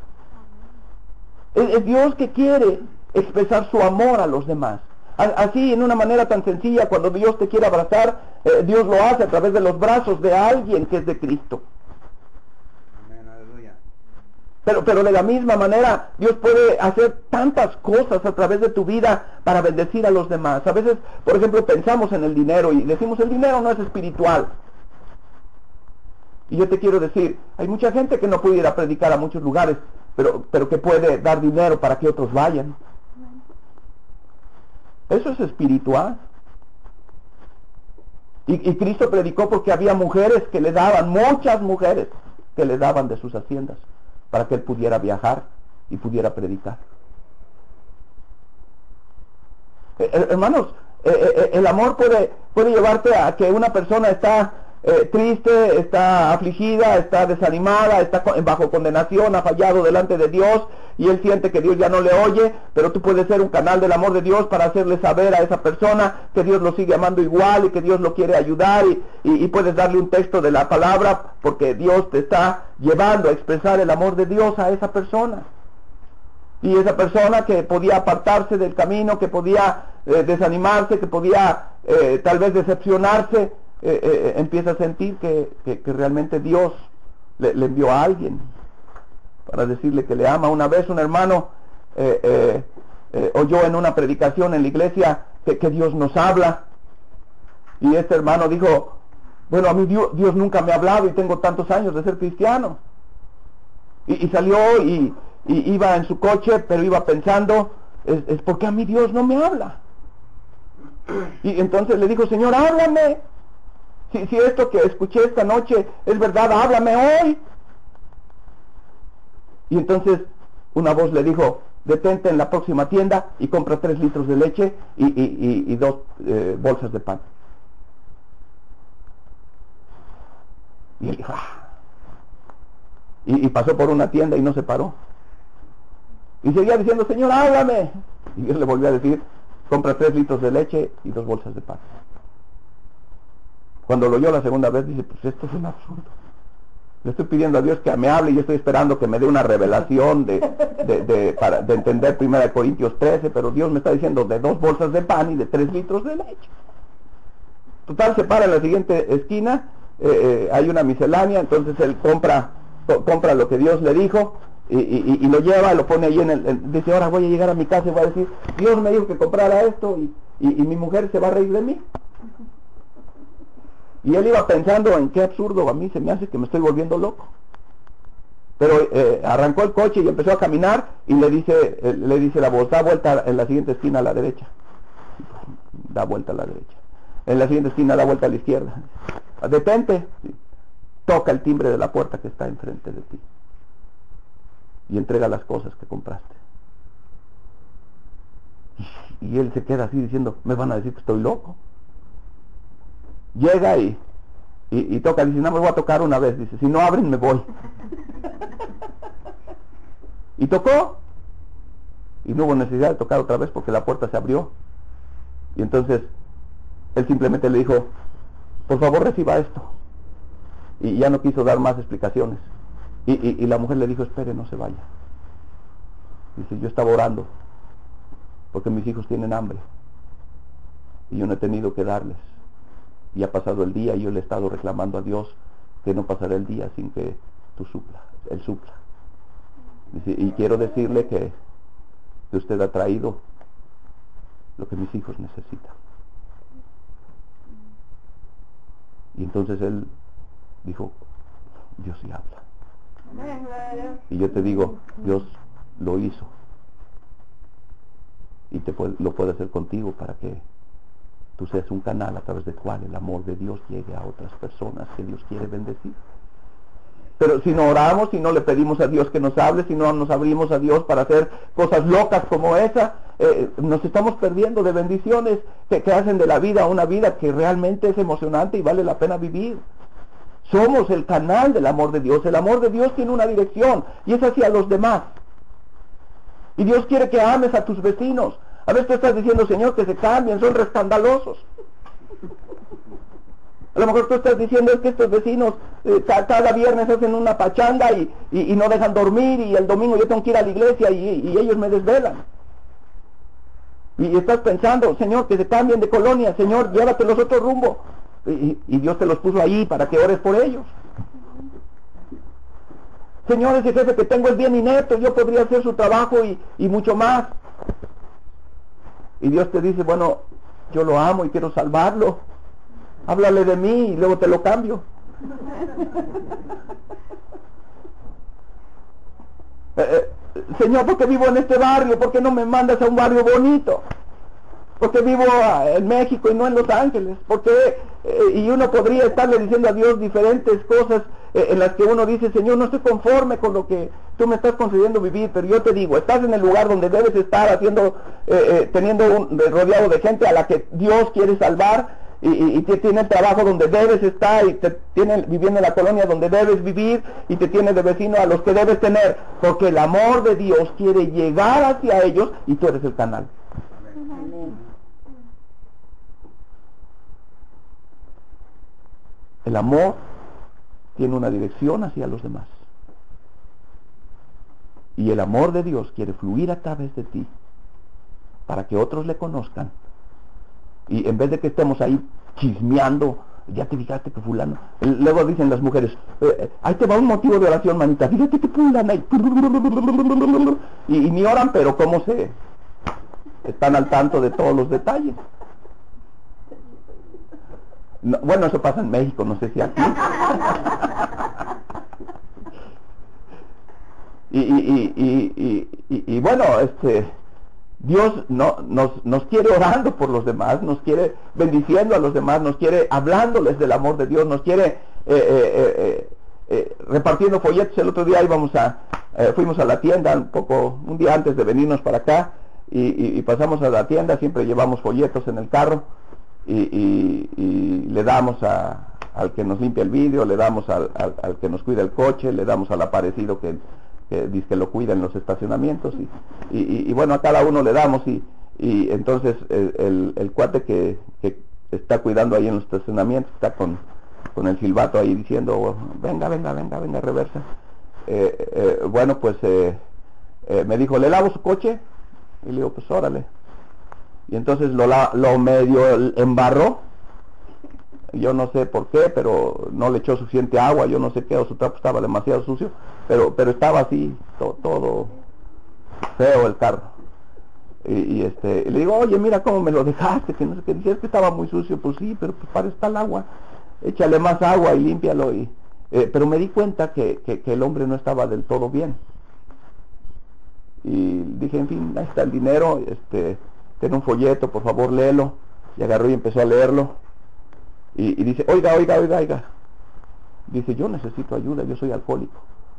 Speaker 1: Es, es Dios que quiere expresar su amor a los demás. Así, en una manera tan sencilla, cuando Dios te quiere abrazar, eh, Dios lo hace a través de los brazos de alguien que es de Cristo.
Speaker 2: Amén, aleluya.
Speaker 1: Pero, pero de la misma manera, Dios puede hacer tantas cosas a través de tu vida para bendecir a los demás. A veces, por ejemplo, pensamos en el dinero y decimos: el dinero no es espiritual. Y yo te quiero decir, hay mucha gente que no puede ir a predicar a muchos lugares, pero, pero que puede dar dinero para que otros vayan. Eso es espiritual. Y, y Cristo predicó porque había mujeres que le daban, muchas mujeres que le daban de sus haciendas para que él pudiera viajar y pudiera predicar. Eh, eh, hermanos, eh, eh, el amor puede, puede llevarte a que una persona está eh, triste, está afligida, está desanimada, está bajo condenación, ha fallado delante de Dios y él siente que Dios ya no le oye, pero tú puedes ser un canal del amor de Dios para hacerle saber a esa persona que Dios lo sigue amando igual y que Dios lo quiere ayudar y, y, y puedes darle un texto de la palabra porque Dios te está llevando a expresar el amor de Dios a esa persona. Y esa persona que podía apartarse del camino, que podía eh, desanimarse, que podía eh, tal vez decepcionarse, eh, eh, empieza a sentir que, que, que realmente Dios le, le envió a alguien para decirle que le ama. Una vez un hermano eh, eh, eh, oyó en una predicación en la iglesia que, que Dios nos habla, y este hermano dijo: bueno, a mí Dios, Dios nunca me ha hablado y tengo tantos años de ser cristiano. Y, y salió y, y iba en su coche, pero iba pensando: es, es porque a mí Dios no me habla. Y entonces le dijo: Señor, háblame. Si, si esto que escuché esta noche es verdad, háblame hoy. Y entonces una voz le dijo, detente en la próxima tienda y compra tres litros de leche y, y, y, y dos eh, bolsas de pan. Y él dijo, ah. y, y pasó por una tienda y no se paró. Y seguía diciendo, Señor, háblame. Y Dios le volvió a decir, compra tres litros de leche y dos bolsas de pan. Cuando lo oyó la segunda vez, dice, pues esto es un absurdo. Le estoy pidiendo a Dios que me hable y yo estoy esperando que me dé una revelación de, de, de, para, de entender primera Corintios trece, pero Dios me está diciendo de dos bolsas de pan y de tres litros de leche. Total, se para en la siguiente esquina, eh, eh, hay una miscelánea, entonces él compra, co compra lo que Dios le dijo y, y, y lo lleva, lo pone ahí en el, en, dice, ahora voy a llegar a mi casa y voy a decir, Dios me dijo que comprara esto y, y, y mi mujer se va a reír de mí. Y él iba pensando en qué absurdo, a mí se me hace que me estoy volviendo loco. Pero eh, arrancó el coche y empezó a caminar y le dice, eh, le dice la voz, da vuelta en la siguiente esquina a la derecha. Da vuelta a la derecha. En la siguiente esquina da vuelta a la izquierda. Detente. Toca el timbre de la puerta que está enfrente de ti. Y entrega las cosas que compraste. Y, y él se queda así diciendo, me van a decir que estoy loco. Llega y, y, y toca, dice, no me voy a tocar una vez, dice, si no abren me voy. Y tocó, y no hubo necesidad de tocar otra vez porque la puerta se abrió. Y entonces, él simplemente le dijo, por favor reciba esto. Y ya no quiso dar más explicaciones. Y, y, y la mujer le dijo, espere, no se vaya. Dice, yo estaba orando, porque mis hijos tienen hambre, y yo no he tenido que darles. Y ha pasado el día y yo le he estado reclamando a Dios que no pasará el día sin que tú supla, Él supla. Dice, y quiero decirle que, que usted ha traído lo que mis hijos necesitan. Y entonces él dijo, Dios sí habla. Y yo te digo, Dios lo hizo. Y te puede, lo puede hacer contigo para que tú seas un canal a través del cual el amor de Dios llegue a otras personas que Dios quiere bendecir. Pero si no oramos, si no le pedimos a Dios que nos hable, si no nos abrimos a Dios para hacer cosas locas como esa, eh, nos estamos perdiendo de bendiciones que, que hacen de la vida una vida que realmente es emocionante y vale la pena vivir. Somos el canal del amor de Dios. El amor de Dios tiene una dirección y es hacia los demás. Y Dios quiere que ames a tus vecinos. A veces tú estás diciendo, Señor, que se cambien, son rescandalosos. A lo mejor tú estás diciendo es que estos vecinos eh, cada viernes hacen una pachanga y, y, y no dejan dormir y el domingo yo tengo que ir a la iglesia y, y ellos me desvelan. Y, y estás pensando, Señor, que se cambien de colonia, Señor, llévatelos otro rumbo. Y, y Dios te los puso ahí para que ores por ellos. Señor, ese jefe que tengo es bien inepto, yo podría hacer su trabajo y, y mucho más. Y Dios te dice, bueno, yo lo amo y quiero salvarlo. Háblale de mí y luego te lo cambio. eh, eh, Señor, ¿por qué vivo en este barrio? ¿Por qué no me mandas a un barrio bonito? ¿Por qué vivo en México y no en Los Ángeles? ¿Por qué? Eh, y uno podría estarle diciendo a Dios diferentes cosas eh, en las que uno dice, Señor, no estoy conforme con lo que tú me estás concediendo vivir, pero yo te digo, estás en el lugar donde debes estar haciendo, eh, eh, teniendo un, rodeado de gente a la que Dios quiere salvar, y, y, y te tiene el trabajo donde debes estar, y te tiene viviendo en la colonia donde debes vivir, y te tiene de vecino a los que debes tener, porque el amor de Dios quiere llegar hacia ellos y tú eres el canal. Amén. El amor tiene una dirección hacia los demás. Y el amor de Dios quiere fluir a través de ti para que otros le conozcan. Y en vez de que estemos ahí chismeando, ya te fijaste que fulano, luego dicen las mujeres, eh, ahí te va un motivo de oración, manita, fíjate que fulana, y, y, y ni oran, pero cómo se están al tanto de todos los detalles. No, bueno, eso pasa en México, no sé si aquí. y, y, y, y, y, y bueno, este Dios no, nos, nos quiere orando por los demás, nos quiere bendiciendo a los demás, nos quiere hablándoles del amor de Dios, nos quiere eh, eh, eh, eh, repartiendo folletos. El otro día íbamos a, eh, fuimos a la tienda un poco, un día antes de venirnos para acá, y, y, y pasamos a la tienda, siempre llevamos folletos en el carro, y, y, y le damos a, al que nos limpia el vidrio, le damos al, al, al que nos cuida el coche, le damos al aparecido que, que dice que lo cuida en los estacionamientos, y, y, y bueno, a cada uno le damos, y, y entonces el, el, el cuate que, que está cuidando ahí en los estacionamientos está con, con el silbato ahí diciendo, venga, venga, venga, venga, reversa. Eh, eh, bueno, pues eh, eh, me dijo, ¿le lavo su coche? Y le digo, pues órale. Y entonces lo, lo medio embarró, yo no sé por qué, pero no le echó suficiente agua, yo no sé qué, o su trapo estaba demasiado sucio, pero pero estaba así, to, todo feo el carro. Y, y este, y le digo, oye, mira cómo me lo dejaste, que no sé qué, dice, es que estaba muy sucio. Pues sí, pero pues para eso está el agua, échale más agua y límpialo. Y, eh, pero me di cuenta que, que, que el hombre no estaba del todo bien. Y dije, en fin, ahí está el dinero, este, ten un folleto, por favor léelo. Y agarró y empezó a leerlo. Y, y dice, oiga, oiga, oiga, oiga. Dice, yo necesito ayuda, yo soy alcohólico.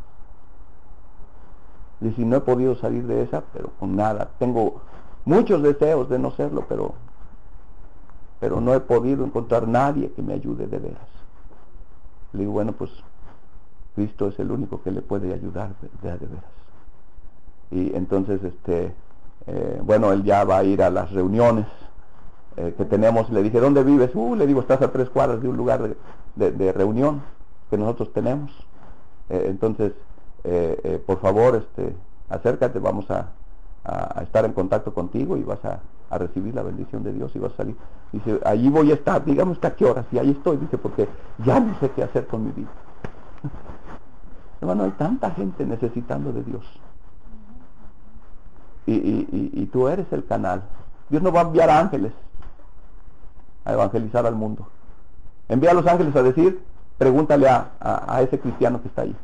Speaker 1: Dice, no he podido salir de esa, pero con nada. Tengo muchos deseos de no serlo, pero, pero no he podido encontrar nadie que me ayude de veras. Le digo, bueno, pues Cristo es el único que le puede ayudar de, de, de veras. Y entonces, este, eh, bueno, él ya va a ir a las reuniones Eh, que tenemos. Le dije, ¿dónde vives? Uh, le digo, estás a tres cuadras de un lugar de, de, de reunión que nosotros tenemos. Eh, entonces, eh, eh, por favor, este, acércate, vamos a, a, a estar en contacto contigo y vas a, a recibir la bendición de Dios y vas a salir. Dice, allí voy a estar, dígame hasta qué horas, y ahí estoy, dice, porque ya no sé qué hacer con mi vida. Hermano, hay tanta gente necesitando de Dios. Y, y, y, y tú eres el canal. Dios no va a enviar ángeles a evangelizar al mundo. Envía a los ángeles a decir, pregúntale a, a, a ese cristiano que está ahí.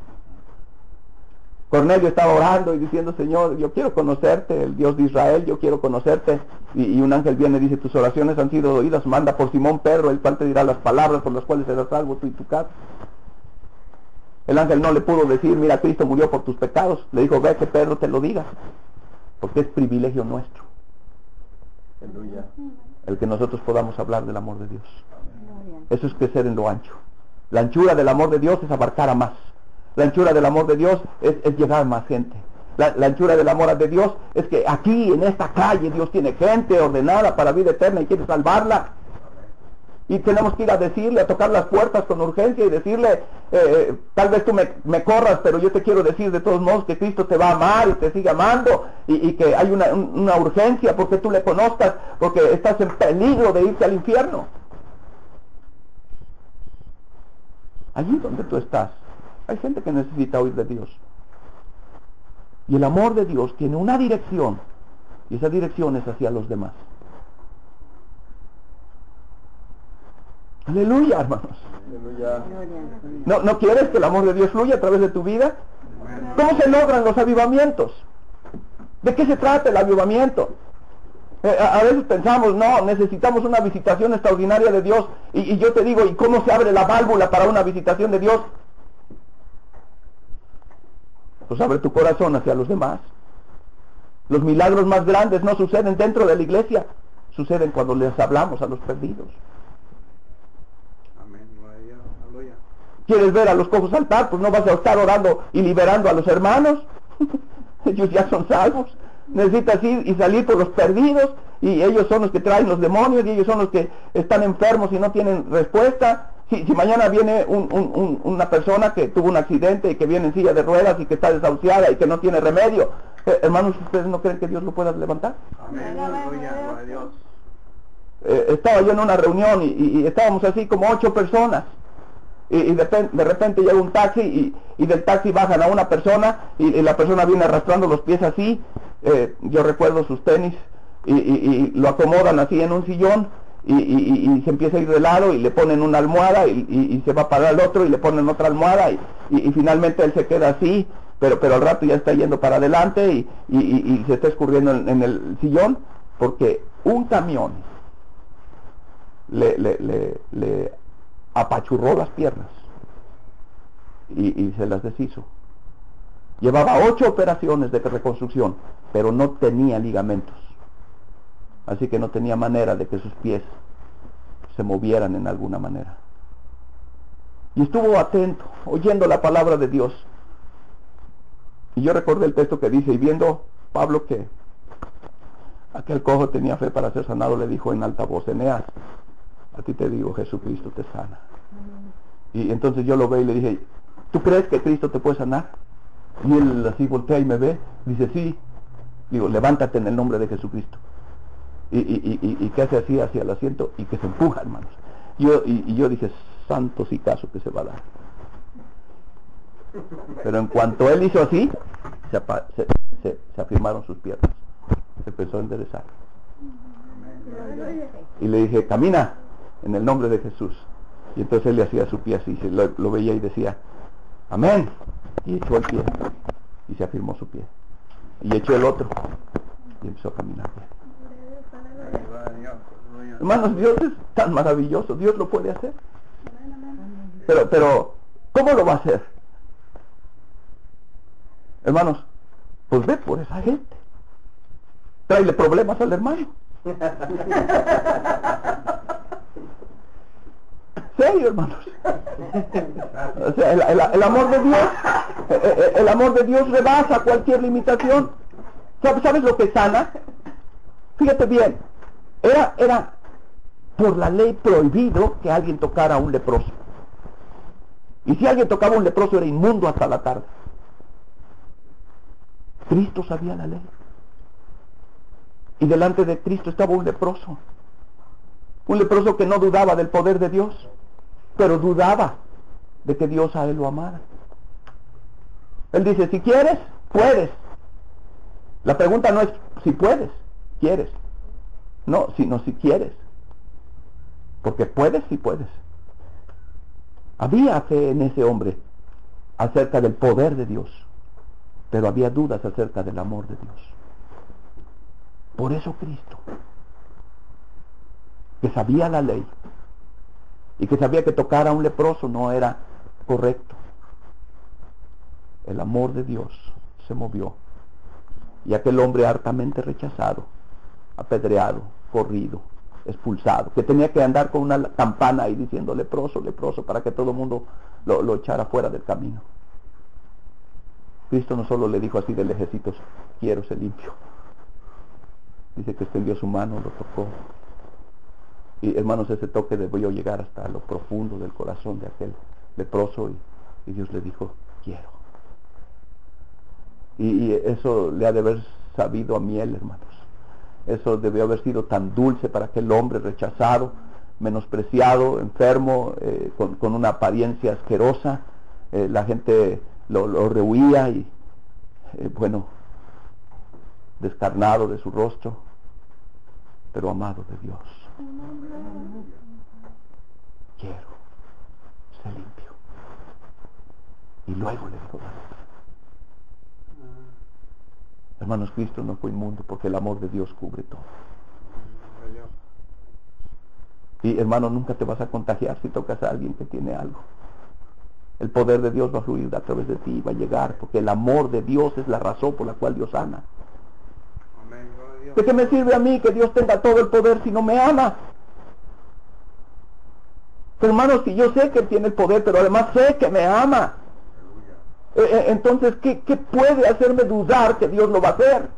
Speaker 1: Cornelio estaba orando y diciendo, Señor, yo quiero conocerte, el Dios de Israel, yo quiero conocerte. Y, y un ángel viene y dice, tus oraciones han sido oídas, manda por Simón Pedro, el cual te dirá las palabras por las cuales serás salvo tú y tu casa. El ángel no le pudo decir, mira, Cristo murió por tus pecados. Le dijo, ve que Pedro te lo diga, porque es privilegio nuestro. Aleluya. El que nosotros podamos hablar del amor de Dios. Eso es crecer en lo ancho. La anchura del amor de Dios es abarcar a más. La anchura del amor de Dios es, es llegar a más gente. La, la anchura del amor de Dios es que aquí en esta calle Dios tiene gente ordenada para vida eterna y quiere salvarla. Y tenemos que ir a decirle, a tocar las puertas con urgencia y decirle, eh, tal vez tú me, me corras, pero yo te quiero decir de todos modos que Cristo te va a amar y te sigue amando, y, y que hay una, una urgencia porque tú le conozcas, porque estás en peligro de irte al infierno. Allí donde tú estás, hay gente que necesita oír de Dios. Y el amor de Dios tiene una dirección, y esa dirección es hacia los demás. Aleluya, hermanos. Aleluya. ¿No, ¿No quieres que el amor de Dios fluya a través de tu vida? ¿Cómo se logran los avivamientos? ¿De qué se trata el avivamiento? Eh, a, a veces pensamos, no, necesitamos una visitación extraordinaria de Dios. Y, y yo te digo, ¿y cómo se abre la válvula para una visitación de Dios? Pues abre tu corazón hacia los demás. Los milagros más grandes no suceden dentro de la iglesia, suceden cuando les hablamos a los perdidos. ¿Quieres ver a los cojos saltar? Pues no vas a estar orando y liberando a los hermanos. Ellos ya son salvos. Necesitas ir y salir por los perdidos, y ellos son los que traen los demonios, y ellos son los que están enfermos y no tienen respuesta. Si, si mañana viene un, un, un, una persona que tuvo un accidente y que viene en silla de ruedas y que está desahuciada y que no tiene remedio, eh, hermanos, ¿ustedes no creen que Dios lo pueda levantar? Amén. Eh, estaba yo en una reunión y, y, y estábamos así como ocho personas. Y, y de, de repente llega un taxi y, y del taxi bajan a una persona y, y la persona viene arrastrando los pies así, eh, yo recuerdo sus tenis, y, y, y lo acomodan así en un sillón y, y, y se empieza a ir de lado y le ponen una almohada y, y, y se va para el otro y le ponen otra almohada y, y, y finalmente él se queda así, pero, pero al rato ya está yendo para adelante y, y, y, y se está escurriendo en, en el sillón porque un camión le, le, le, le apachurró las piernas. y, y se las deshizo. Llevaba ocho operaciones de reconstrucción, pero no tenía ligamentos. Así que no tenía manera de que sus pies se movieran en alguna manera. Y estuvo atento, oyendo la palabra de Dios. Y yo recordé el texto que dice, y viendo Pablo que aquel cojo tenía fe para ser sanado, le dijo en alta voz, Eneas, a ti te digo, Jesucristo te sana. Y entonces yo lo veo y le dije, ¿tú crees que Cristo te puede sanar? Y él así voltea y me ve, dice, sí. Digo, levántate en el nombre de Jesucristo. Y, y, y, y que hace así hacia el asiento y que se empuja, hermanos. Yo, y, y yo dije, santo sí caso que se va a dar. Pero en cuanto él hizo así, se, se, se, se afirmaron sus piernas. Se empezó a enderezar. Y le dije, camina en el nombre de Jesús. Y entonces él le hacía su pie así, se lo, lo veía y decía, amén. Y echó el pie. Y se afirmó su pie. Y echó el otro. Y empezó a caminar bien. Hermanos, Dios es tan maravilloso. Dios lo puede hacer. Pero, pero, ¿cómo lo va a hacer? Hermanos, pues ve por esa gente. Tráele problemas al hermano. ¿Serio, hermanos? O sea, el, el, el amor de Dios, el, el amor de Dios rebasa cualquier limitación. ¿Sabes, ¿Sabes lo que sana? Fíjate bien, era, era por la ley prohibido que alguien tocara a un leproso. Y si alguien tocaba a un leproso era inmundo hasta la tarde. Cristo sabía la ley. Y delante de Cristo estaba un leproso. Un leproso que no dudaba del poder de Dios, pero dudaba de que Dios a él lo amara. Él dice, si quieres, puedes. La pregunta no es si puedes, quieres. No, sino si quieres. Porque puedes, si puedes. Había fe en ese hombre acerca del poder de Dios, pero había dudas acerca del amor de Dios. Por eso Cristo, que sabía la ley y que sabía que tocar a un leproso no era correcto, el amor de Dios se movió y aquel hombre hartamente rechazado, apedreado, corrido, expulsado, que tenía que andar con una campana ahí diciendo leproso, leproso, para que todo el mundo lo, lo echara fuera del camino. Cristo no solo le dijo así de lejecitos, quiero ser limpio. Dice que extendió su mano, lo tocó. Y hermanos, ese toque debió llegar hasta lo profundo del corazón de aquel leproso y, y Dios le dijo, quiero. Y, y eso le ha de haber sabido a miel, hermanos. Eso debió haber sido tan dulce para aquel hombre rechazado, menospreciado, enfermo, eh, con, con una apariencia asquerosa. Eh, la gente lo, lo rehuía y, eh, bueno, descarnado de su rostro, pero amado de Dios. Quiero ser limpio. Y luego le dijo, hermanos, Cristo no fue inmundo porque el amor de Dios cubre todo. Y hermano, nunca te vas a contagiar si tocas a alguien que tiene algo. El poder de Dios va a fluir a través de ti, va a llegar, porque el amor de Dios es la razón por la cual Dios sana. ¿De qué me sirve a mí que Dios tenga todo el poder si no me ama? Pero hermanos, si yo sé que Él tiene el poder, pero además sé que me ama, eh, entonces, ¿qué, ¿qué puede hacerme dudar que Dios lo va a hacer?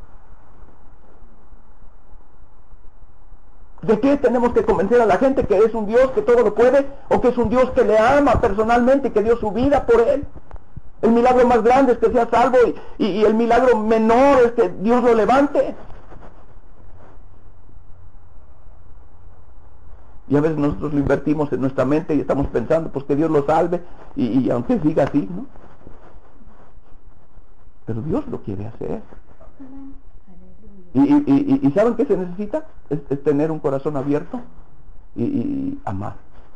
Speaker 1: ¿De qué tenemos que convencer a la gente que es un Dios que todo lo puede, o que es un Dios que le ama personalmente y que dio su vida por Él? El milagro más grande es que sea salvo y, y, y el milagro menor es que Dios lo levante. Y a veces nosotros lo invertimos en nuestra mente y estamos pensando pues que Dios lo salve y, y aunque siga así, ¿no? Pero Dios lo quiere hacer. Y, y, y, y ¿saben qué se necesita? Es, es tener un corazón abierto y, y, y amar.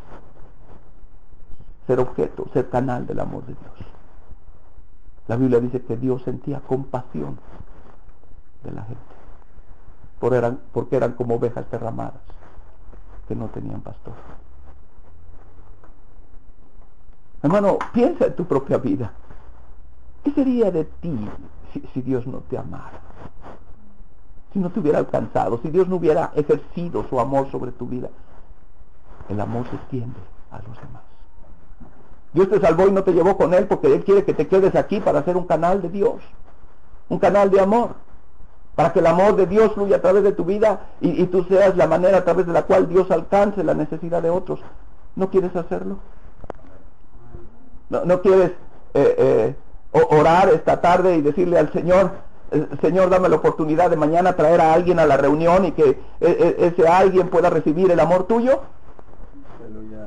Speaker 1: Ser objeto, ser canal del amor de Dios. La Biblia dice que Dios sentía compasión de la gente. Por eran, porque eran como ovejas derramadas que no tenían pastor. Hermano, piensa en tu propia vida. ¿Qué sería de ti si, si Dios no te amara? Si no te hubiera alcanzado, si Dios no hubiera ejercido su amor sobre tu vida. El amor se extiende a los demás. Dios te salvó y no te llevó con Él porque Él quiere que te quedes aquí para ser un canal de Dios, un canal de amor, para que el amor de Dios fluya a través de tu vida y, y tú seas la manera a través de la cual Dios alcance la necesidad de otros. ¿No quieres hacerlo? ¿No, no quieres eh, eh, orar esta tarde y decirle al Señor, Señor, dame la oportunidad de mañana traer a alguien a la reunión y que e, e, ese alguien pueda recibir el amor tuyo?
Speaker 2: Aleluya.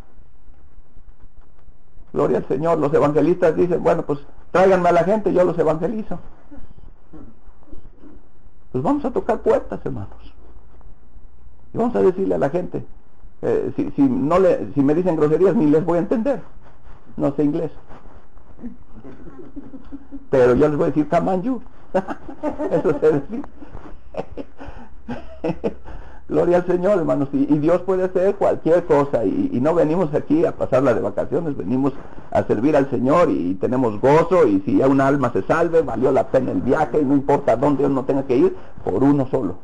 Speaker 1: Gloria al Señor. Los evangelistas dicen, bueno, pues tráiganme a la gente, yo los evangelizo. Pues vamos a tocar puertas, hermanos. Y vamos a decirle a la gente, eh, si, si, no le, si me dicen groserías ni les voy a entender. No sé inglés. Pero yo les voy a decir, come on you. Eso se decir. Gloria al Señor, hermanos. Y, y Dios puede hacer cualquier cosa. Y, y no venimos aquí a pasarla de vacaciones. Venimos a servir al Señor y tenemos gozo. Y si ya un alma se salve, valió la pena el viaje. Y no importa dónde uno tenga que ir, por uno solo.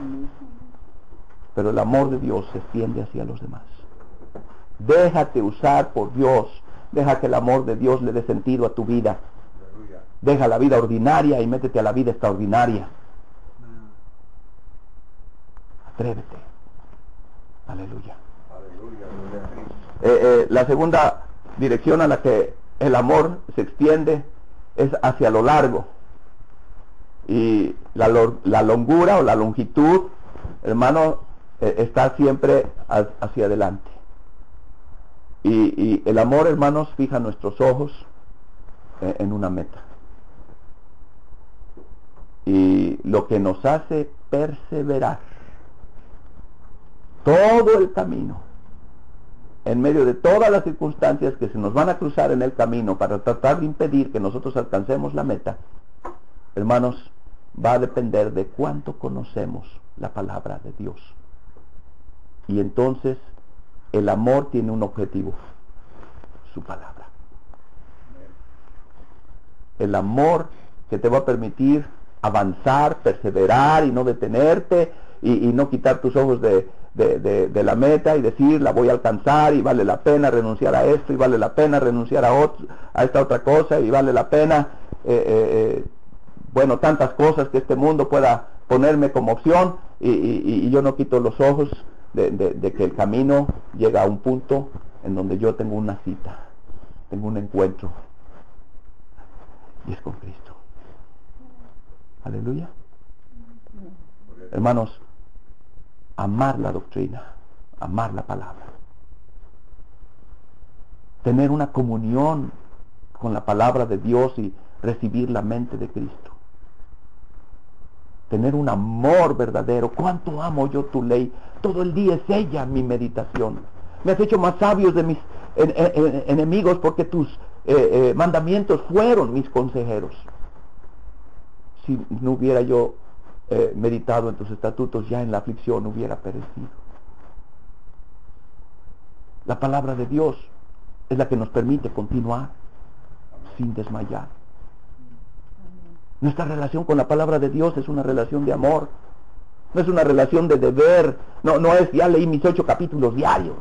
Speaker 1: Pero el amor de Dios se extiende hacia los demás. Déjate usar por Dios. Deja que el amor de Dios le dé sentido a tu vida. Deja la vida ordinaria y métete a la vida extraordinaria. Atrévete. Aleluya. Eh, eh, la segunda dirección a la que el amor se extiende es hacia lo largo. Y la, la longura o la longitud, hermano, eh, está siempre a, hacia adelante. Y, y el amor, hermanos, fija nuestros ojos eh, en una meta. Y lo que nos hace perseverar todo el camino, en medio de todas las circunstancias que se nos van a cruzar en el camino para tratar de impedir que nosotros alcancemos la meta, hermanos, va a depender de cuánto conocemos la palabra de Dios. Y entonces el amor tiene un objetivo, su palabra. El amor que te va a permitir avanzar, perseverar y no detenerte y, y no quitar tus ojos de, de, de, de la meta y decir, la voy a alcanzar y vale la pena renunciar a esto y vale la pena renunciar a, otro, a esta otra cosa y vale la pena, eh, eh, bueno, tantas cosas que este mundo pueda ponerme como opción y, y, y yo no quito los ojos de, de, de que el camino llega a un punto en donde yo tengo una cita, tengo un encuentro y es con Cristo. Aleluya. Hermanos, amar la doctrina, amar la palabra, tener una comunión con la palabra de Dios y recibir la mente de Cristo, tener un amor verdadero. ¿Cuánto amo yo tu ley? Todo el día es ella mi meditación. Me has hecho más sabios de mis en, en, en, enemigos porque tus eh, eh, mandamientos fueron mis consejeros. Si no hubiera yo eh, meditado en tus estatutos, ya en la aflicción hubiera perecido. La palabra de Dios es la que nos permite continuar sin desmayar. Nuestra relación con la palabra de Dios es una relación de amor. No es una relación de deber. No, no es ya leí mis ocho capítulos diarios.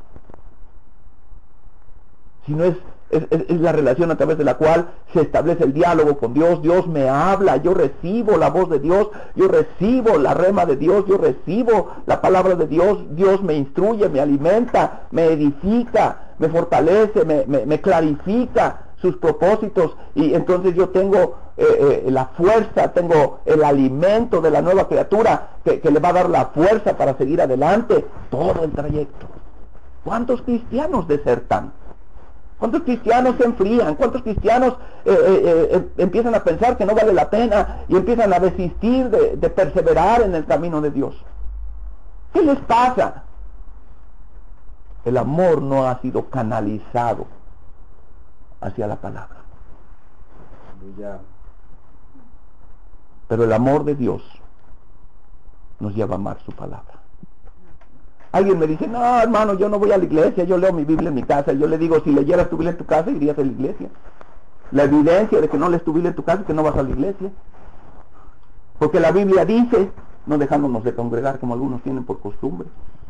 Speaker 1: Sino es, es, es la relación a través de la cual se establece el diálogo con Dios. Dios me habla, yo recibo la voz de Dios, yo recibo la rema de Dios, yo recibo la palabra de Dios. Dios me instruye, me alimenta, me edifica, me fortalece, me, me, me clarifica sus propósitos y entonces yo tengo eh, eh, la fuerza, tengo el alimento de la nueva criatura que, que le va a dar la fuerza para seguir adelante todo el trayecto. ¿Cuántos cristianos desertan? ¿Cuántos cristianos se enfrían? ¿Cuántos cristianos eh, eh, eh, empiezan a pensar que no vale la pena y empiezan a desistir de, de perseverar en el camino de Dios? ¿Qué les pasa? El amor no ha sido canalizado hacia la palabra. Pero el amor de Dios nos lleva a amar su palabra. Alguien me dice, no, hermano, yo no voy a la iglesia, yo leo mi Biblia en mi casa. Yo le digo, si leyeras tu Biblia en tu casa, irías a la iglesia. La evidencia de que no lees tu Biblia en tu casa es que no vas a la iglesia. Porque la Biblia dice, no dejándonos de congregar como algunos tienen por costumbre.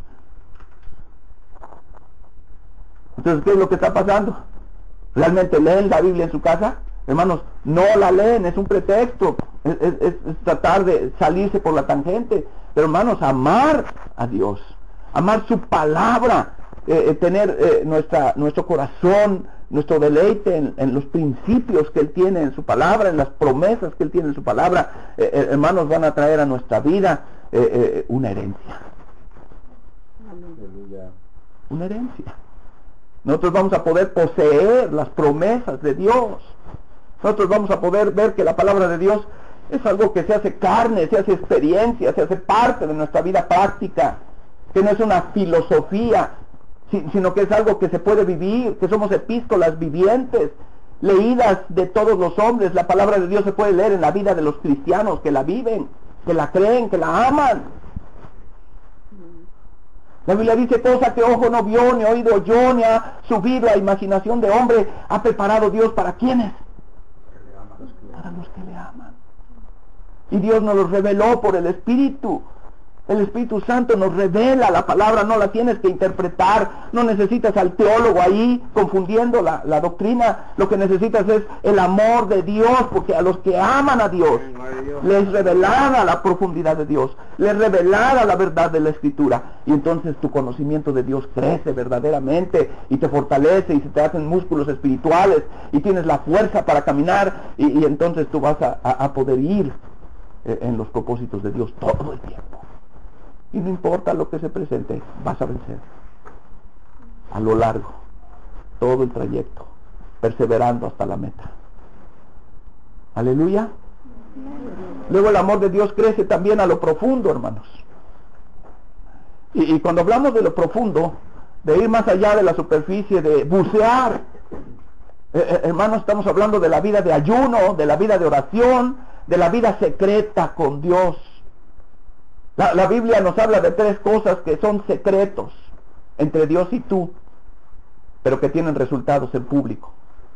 Speaker 1: Entonces, ¿qué es lo que está pasando? ¿Realmente leen la Biblia en su casa? Hermanos, no la leen, es un pretexto, es, es, es tratar de salirse por la tangente. Pero hermanos, amar a Dios, amar su palabra, eh, tener eh, nuestra, nuestro corazón, nuestro deleite en, en los principios que Él tiene en su palabra, en las promesas que Él tiene en su palabra, eh, eh, hermanos, van a traer a nuestra vida eh, eh, una herencia.
Speaker 2: Aleluya.
Speaker 1: Una herencia. Nosotros vamos a poder poseer las promesas de Dios. Nosotros vamos a poder ver que la palabra de Dios es algo que se hace carne, se hace experiencia, se hace parte de nuestra vida práctica, que no es una filosofía, sino que es algo que se puede vivir, que somos epístolas vivientes, leídas de todos los hombres. La palabra de Dios se puede leer en la vida de los cristianos que la viven, que la creen, que la aman. La Biblia dice, cosa que ojo no vio, ni oído oyó, ni ha subido a imaginación de hombre, ha preparado Dios para quienes, para los que le aman. Y Dios nos los reveló por el Espíritu. El Espíritu Santo nos revela la palabra, no la tienes que interpretar, no necesitas al teólogo ahí confundiendo la, la doctrina. Lo que necesitas es el amor de Dios, porque a los que aman a Dios les revelada la profundidad de Dios, les revelada la verdad de la Escritura, y entonces tu conocimiento de Dios crece verdaderamente y te fortalece y se te hacen músculos espirituales y tienes la fuerza para caminar, y, y entonces tú vas a, a, a poder ir eh, en los propósitos de Dios todo el tiempo. Y no importa lo que se presente, vas a vencer. A lo largo, todo el trayecto, perseverando hasta la meta. Aleluya. Luego el amor de Dios crece también a lo profundo, hermanos. Y, y cuando hablamos de lo profundo, de ir más allá de la superficie, de bucear, eh, eh, hermanos, estamos hablando de la vida de ayuno, de la vida de oración, de la vida secreta con Dios. La, la Biblia nos habla de tres cosas que son secretos entre Dios y tú, pero que tienen resultados en público.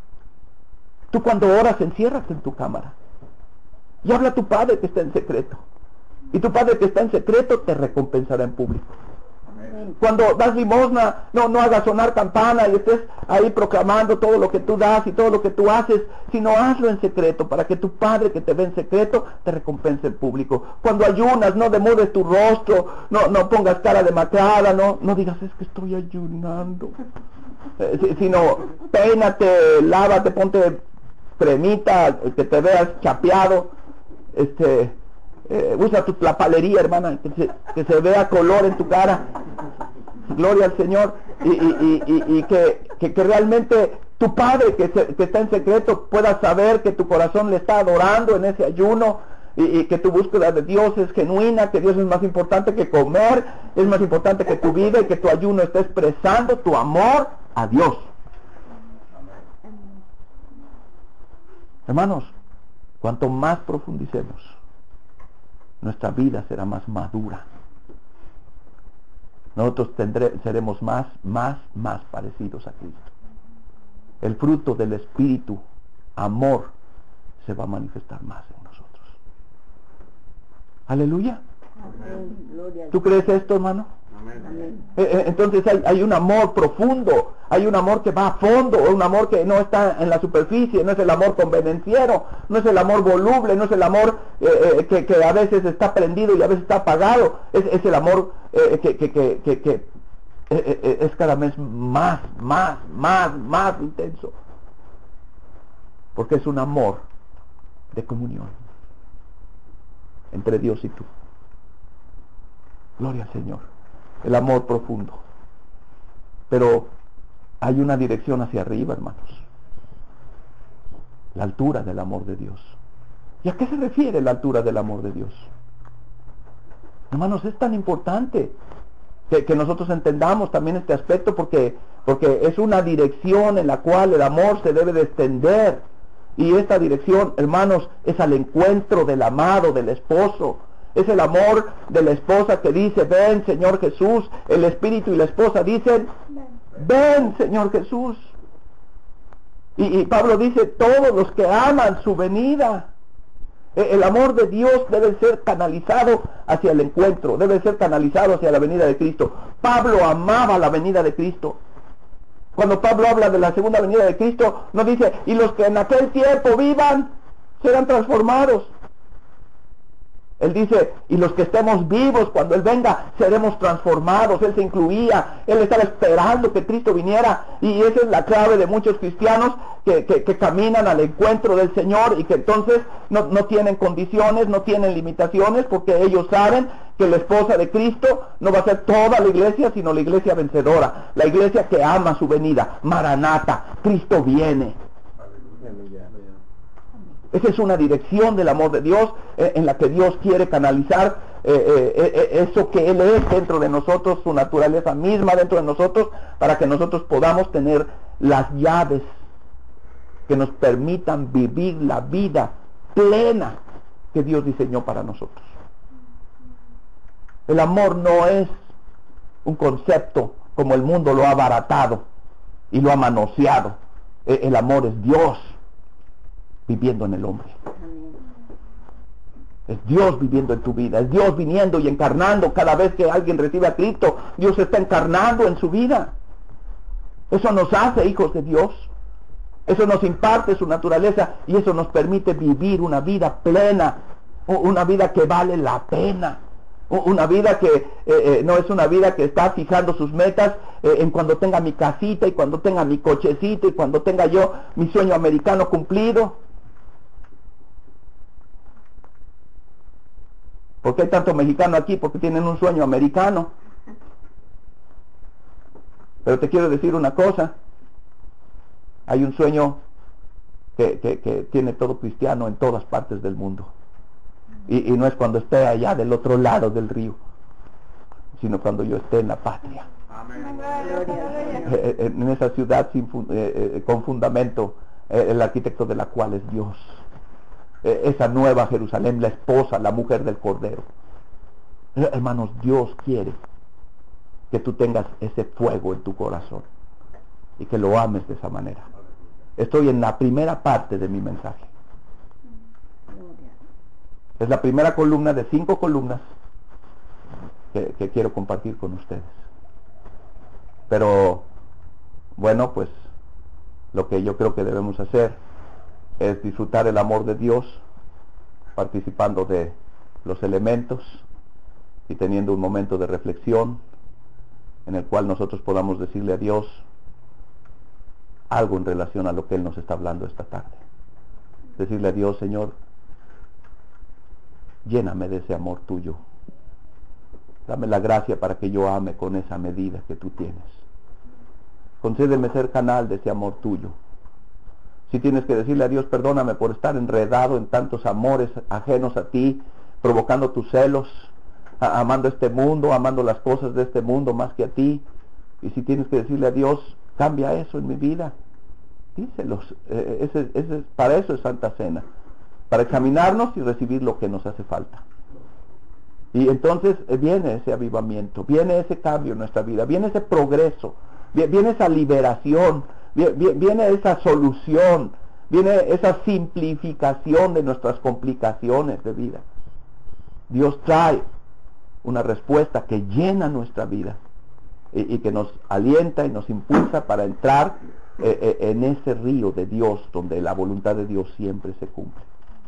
Speaker 1: Tú cuando oras, enciérrate en tu cámara y habla a tu Padre que está en secreto. Y tu Padre que está en secreto te recompensará en público. Cuando das limosna, no, no hagas sonar campana y estés ahí proclamando todo lo que tú das y todo lo que tú haces, sino hazlo en secreto para que tu Padre que te ve en secreto te recompense en público. Cuando ayunas, no demudes tu rostro, no, no pongas cara demacrada, no, no digas es que estoy ayunando, eh, sino peínate, lávate, ponte cremita, que te veas chapeado, este... Eh, usa tu tlapalería, hermana, que se, que se vea color en tu cara. Gloria al Señor. Y, y, y, y que, que, que realmente tu Padre que, se, que está en secreto pueda saber que tu corazón le está adorando en ese ayuno, y, y que tu búsqueda de Dios es genuina, que Dios es más importante que comer, es más importante que tu vida, y que tu ayuno está expresando tu amor a Dios. Hermanos, cuanto más profundicemos, nuestra vida será más madura. Nosotros tendré, seremos más, más, más parecidos a Cristo. El fruto del Espíritu, amor, se va a manifestar más en nosotros. Aleluya. Amén. ¿Tú crees esto, hermano? Amén. Entonces hay, hay un amor profundo, hay un amor que va a fondo, un amor que no está en la superficie, no es el amor convenenciero, no es el amor voluble, no es el amor eh, eh, que, que a veces está prendido y a veces está apagado, es, es el amor eh, que, que, que, que, que eh, eh, es cada vez más, más, más, más intenso, porque es un amor de comunión entre Dios y tú. Gloria al Señor. El amor profundo. Pero hay una dirección hacia arriba, hermanos. La altura del amor de Dios. ¿Y a qué se refiere la altura del amor de Dios? Hermanos, es tan importante que, que nosotros entendamos también este aspecto, porque, porque es una dirección en la cual el amor se debe de extender. Y esta dirección, hermanos, es al encuentro del amado, del esposo. Es el amor de la esposa que dice, ven Señor Jesús. El espíritu y la esposa dicen, ven Señor Jesús. Y, y Pablo dice, todos los que aman su venida. El amor de Dios debe ser canalizado hacia el encuentro, debe ser canalizado hacia la venida de Cristo. Pablo amaba la venida de Cristo. Cuando Pablo habla de la segunda venida de Cristo, no dice, y los que en aquel tiempo vivan, serán transformados. Él dice, y los que estemos vivos cuando Él venga, seremos transformados. Él se incluía, Él estaba esperando que Cristo viniera. Y esa es la clave de muchos cristianos que, que, que caminan al encuentro del Señor y que entonces no, no tienen condiciones, no tienen limitaciones, porque ellos saben que la esposa de Cristo no va a ser toda la iglesia, sino la iglesia vencedora. La iglesia que ama su venida. Maranata, Cristo viene. Esa es una dirección del amor de Dios eh, en la que Dios quiere canalizar eh, eh, eh, eso que Él es dentro de nosotros, su naturaleza misma dentro de nosotros, para que nosotros podamos tener las llaves que nos permitan vivir la vida plena que Dios diseñó para nosotros. El amor no es un concepto como el mundo lo ha abaratado y lo ha manoseado. Eh, el amor es Dios viviendo en el hombre. Es Dios viviendo en tu vida, es Dios viniendo y encarnando. Cada vez que alguien recibe a Cristo, Dios está encarnando en su vida. Eso nos hace hijos de Dios, eso nos imparte su naturaleza y eso nos permite vivir una vida plena, una vida que vale la pena, una vida que eh, eh, no es una vida que está fijando sus metas eh, en cuando tenga mi casita y cuando tenga mi cochecito y cuando tenga yo mi sueño americano cumplido. ¿Por qué hay tanto mexicano aquí? Porque tienen un sueño americano. Pero te quiero decir una cosa. Hay un sueño que, que, que tiene todo cristiano en todas partes del mundo. Y, y no es cuando esté allá del otro lado del río, sino cuando yo esté en la patria. Amén. En esa ciudad sin, eh, eh, con fundamento, eh, el arquitecto de la cual es Dios. Esa nueva Jerusalén, la esposa, la mujer del Cordero. Hermanos, Dios quiere que tú tengas ese fuego en tu corazón y que lo ames de esa manera. Estoy en la primera parte de mi mensaje. Es la primera columna de cinco columnas que, que quiero compartir con ustedes. Pero, bueno, pues lo que yo creo que debemos hacer es disfrutar el amor de Dios participando de los elementos y teniendo un momento de reflexión en el cual nosotros podamos decirle a Dios algo en relación a lo que Él nos está hablando esta tarde. Decirle a Dios, Señor, lléname de ese amor tuyo. Dame la gracia para que yo ame con esa medida que tú tienes. Concédeme ser canal de ese amor tuyo. Si tienes que decirle a Dios, perdóname por estar enredado en tantos amores ajenos a ti, provocando tus celos, a, amando este mundo, amando las cosas de este mundo más que a ti. Y si tienes que decirle a Dios, cambia eso en mi vida, díselos. Eh, ese, ese, para eso es Santa Cena, para examinarnos y recibir lo que nos hace falta. Y entonces eh, viene ese avivamiento, viene ese cambio en nuestra vida, viene ese progreso, viene esa liberación, viene esa solución, viene esa simplificación de nuestras complicaciones de vida. Dios trae una respuesta que llena nuestra vida y, y que nos alienta y nos impulsa para entrar eh, eh, en ese río de Dios donde la voluntad de Dios siempre se cumple.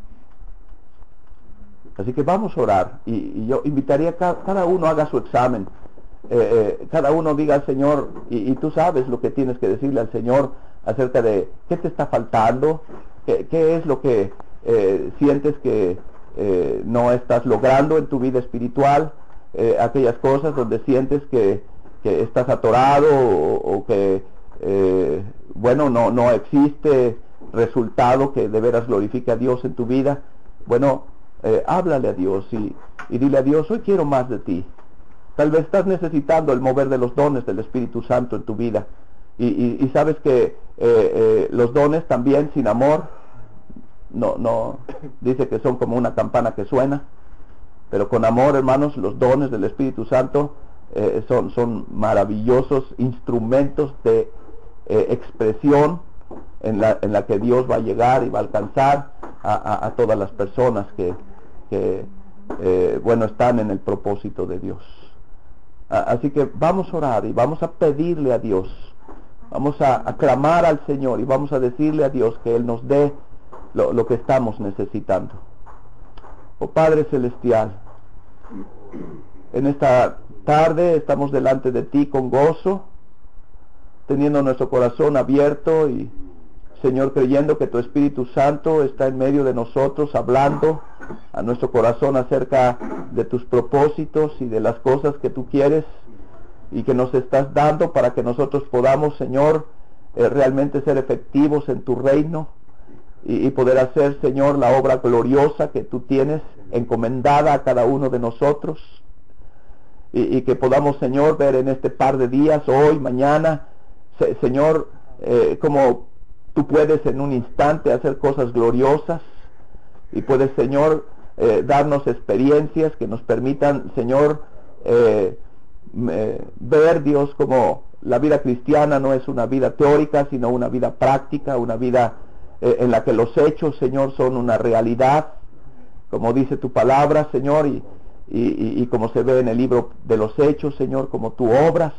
Speaker 1: Así que vamos a orar y, y yo invitaría a que cada uno haga su examen. Eh, eh, cada uno diga al Señor, y, y tú sabes lo que tienes que decirle al Señor acerca de qué te está faltando, qué, qué es lo que eh, sientes que eh, no estás logrando en tu vida espiritual, eh, aquellas cosas donde sientes que, que estás atorado o, o que eh, bueno, no, no existe resultado que de veras glorifique a Dios en tu vida. Bueno, eh, háblale a Dios y, y dile a Dios, hoy quiero más de ti. Tal vez estás necesitando el mover de los dones del Espíritu Santo en tu vida. Y, y, y sabes que eh, eh, los dones también sin amor, no, no, dice que son como una campana que suena. Pero con amor, hermanos, los dones del Espíritu Santo eh, son, son maravillosos instrumentos de eh, expresión en la, en la que Dios va a llegar y va a alcanzar a, a, a todas las personas que, que eh, bueno, están en el propósito de Dios. Así que vamos a orar y vamos a pedirle a Dios, vamos a, a clamar al Señor y vamos a decirle a Dios que Él nos dé lo, lo que estamos necesitando. Oh Padre Celestial, en esta tarde estamos delante de ti con gozo, teniendo nuestro corazón abierto y, Señor, creyendo que tu Espíritu Santo está en medio de nosotros, hablando a nuestro corazón acerca de tus propósitos y de las cosas que tú quieres y que nos estás dando para que nosotros podamos, Señor, eh, realmente ser efectivos en tu reino y, y poder hacer, Señor, la obra gloriosa que tú tienes encomendada a cada uno de nosotros y, y que podamos, Señor, ver en este par de días, hoy, mañana, se, Señor, eh, como tú puedes en un instante hacer cosas gloriosas y puedes, Señor, eh, darnos experiencias que nos permitan, Señor, eh, eh, ver, Dios, como la vida cristiana no es una vida teórica, sino una vida práctica, una vida eh, en la que los hechos, Señor, son una realidad, como dice tu palabra, Señor, y, y, y, y como se ve en el libro de los hechos, Señor, como tú obras.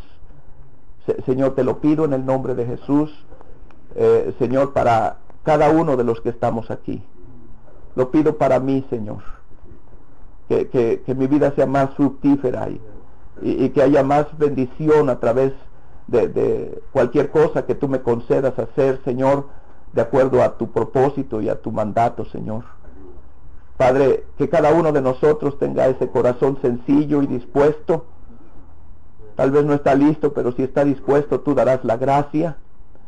Speaker 1: Se, Señor, te lo pido en el nombre de Jesús, eh, Señor, para cada uno de los que estamos aquí. Lo pido para mí, Señor, que, que, que mi vida sea más fructífera y, y, y que haya más bendición a través de, de cualquier cosa que tú me concedas hacer, Señor, de acuerdo a tu propósito y a tu mandato, Señor. Padre, que cada uno de nosotros tenga ese corazón sencillo y dispuesto. Tal vez no está listo, pero si está dispuesto, tú darás la gracia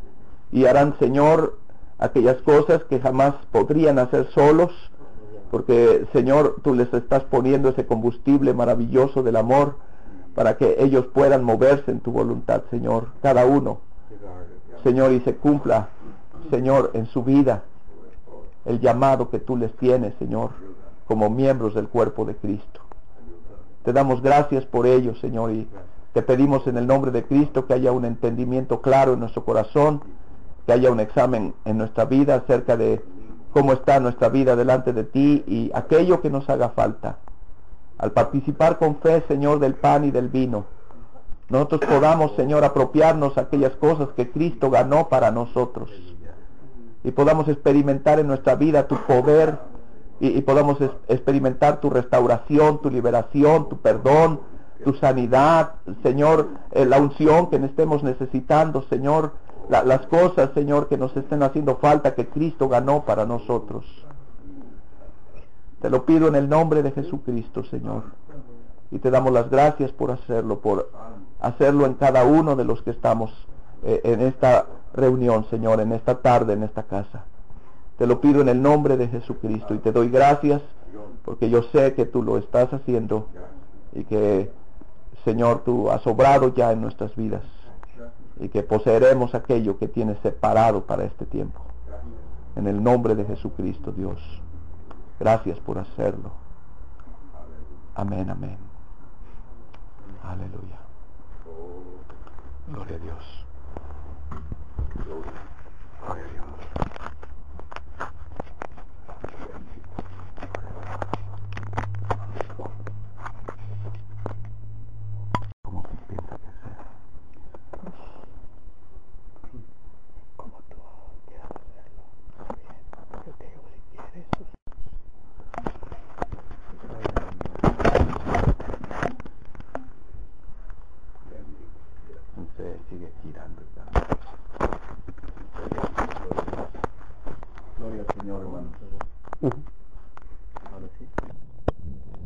Speaker 1: y harán, Señor, aquellas cosas que jamás podrían hacer solos, porque, Señor, tú les estás poniendo ese combustible maravilloso del amor para que ellos puedan moverse en tu voluntad, Señor, cada uno, Señor, y se cumpla, Señor, en su vida el llamado que tú les tienes, Señor, como miembros del cuerpo de Cristo. Te damos gracias por ello, Señor, y te pedimos en el nombre de Cristo que haya un entendimiento claro en nuestro corazón, que haya un examen en nuestra vida acerca de cómo está nuestra vida delante de ti y aquello que nos haga falta. Al participar con fe, Señor, del pan y del vino, nosotros podamos, Señor, apropiarnos aquellas cosas que Cristo ganó para nosotros y podamos experimentar en nuestra vida tu poder y, y podamos es, experimentar tu restauración, tu liberación, tu perdón, tu sanidad, Señor, eh, la unción que estemos necesitando, Señor, La, las cosas, Señor, que nos estén haciendo falta, que Cristo ganó para nosotros. Te lo pido en el nombre de Jesucristo, Señor. Y te damos las gracias por hacerlo, por hacerlo en cada uno de los que estamos eh, en esta reunión, Señor, en esta tarde, en esta casa. Te lo pido en el nombre de Jesucristo y te doy gracias porque yo sé que tú lo estás haciendo y que, Señor, tú has obrado ya en nuestras vidas y que poseeremos aquello que tienes separado para este tiempo. En el nombre de Jesucristo, Dios. Gracias por hacerlo. Amén, amén. Aleluya. Gloria a Dios. Gloria a Dios. ¿Cómo piensa que sea? Como tú quieras hacerlo. Está bien. Yo te digo si quieres. No sé, sigue girando.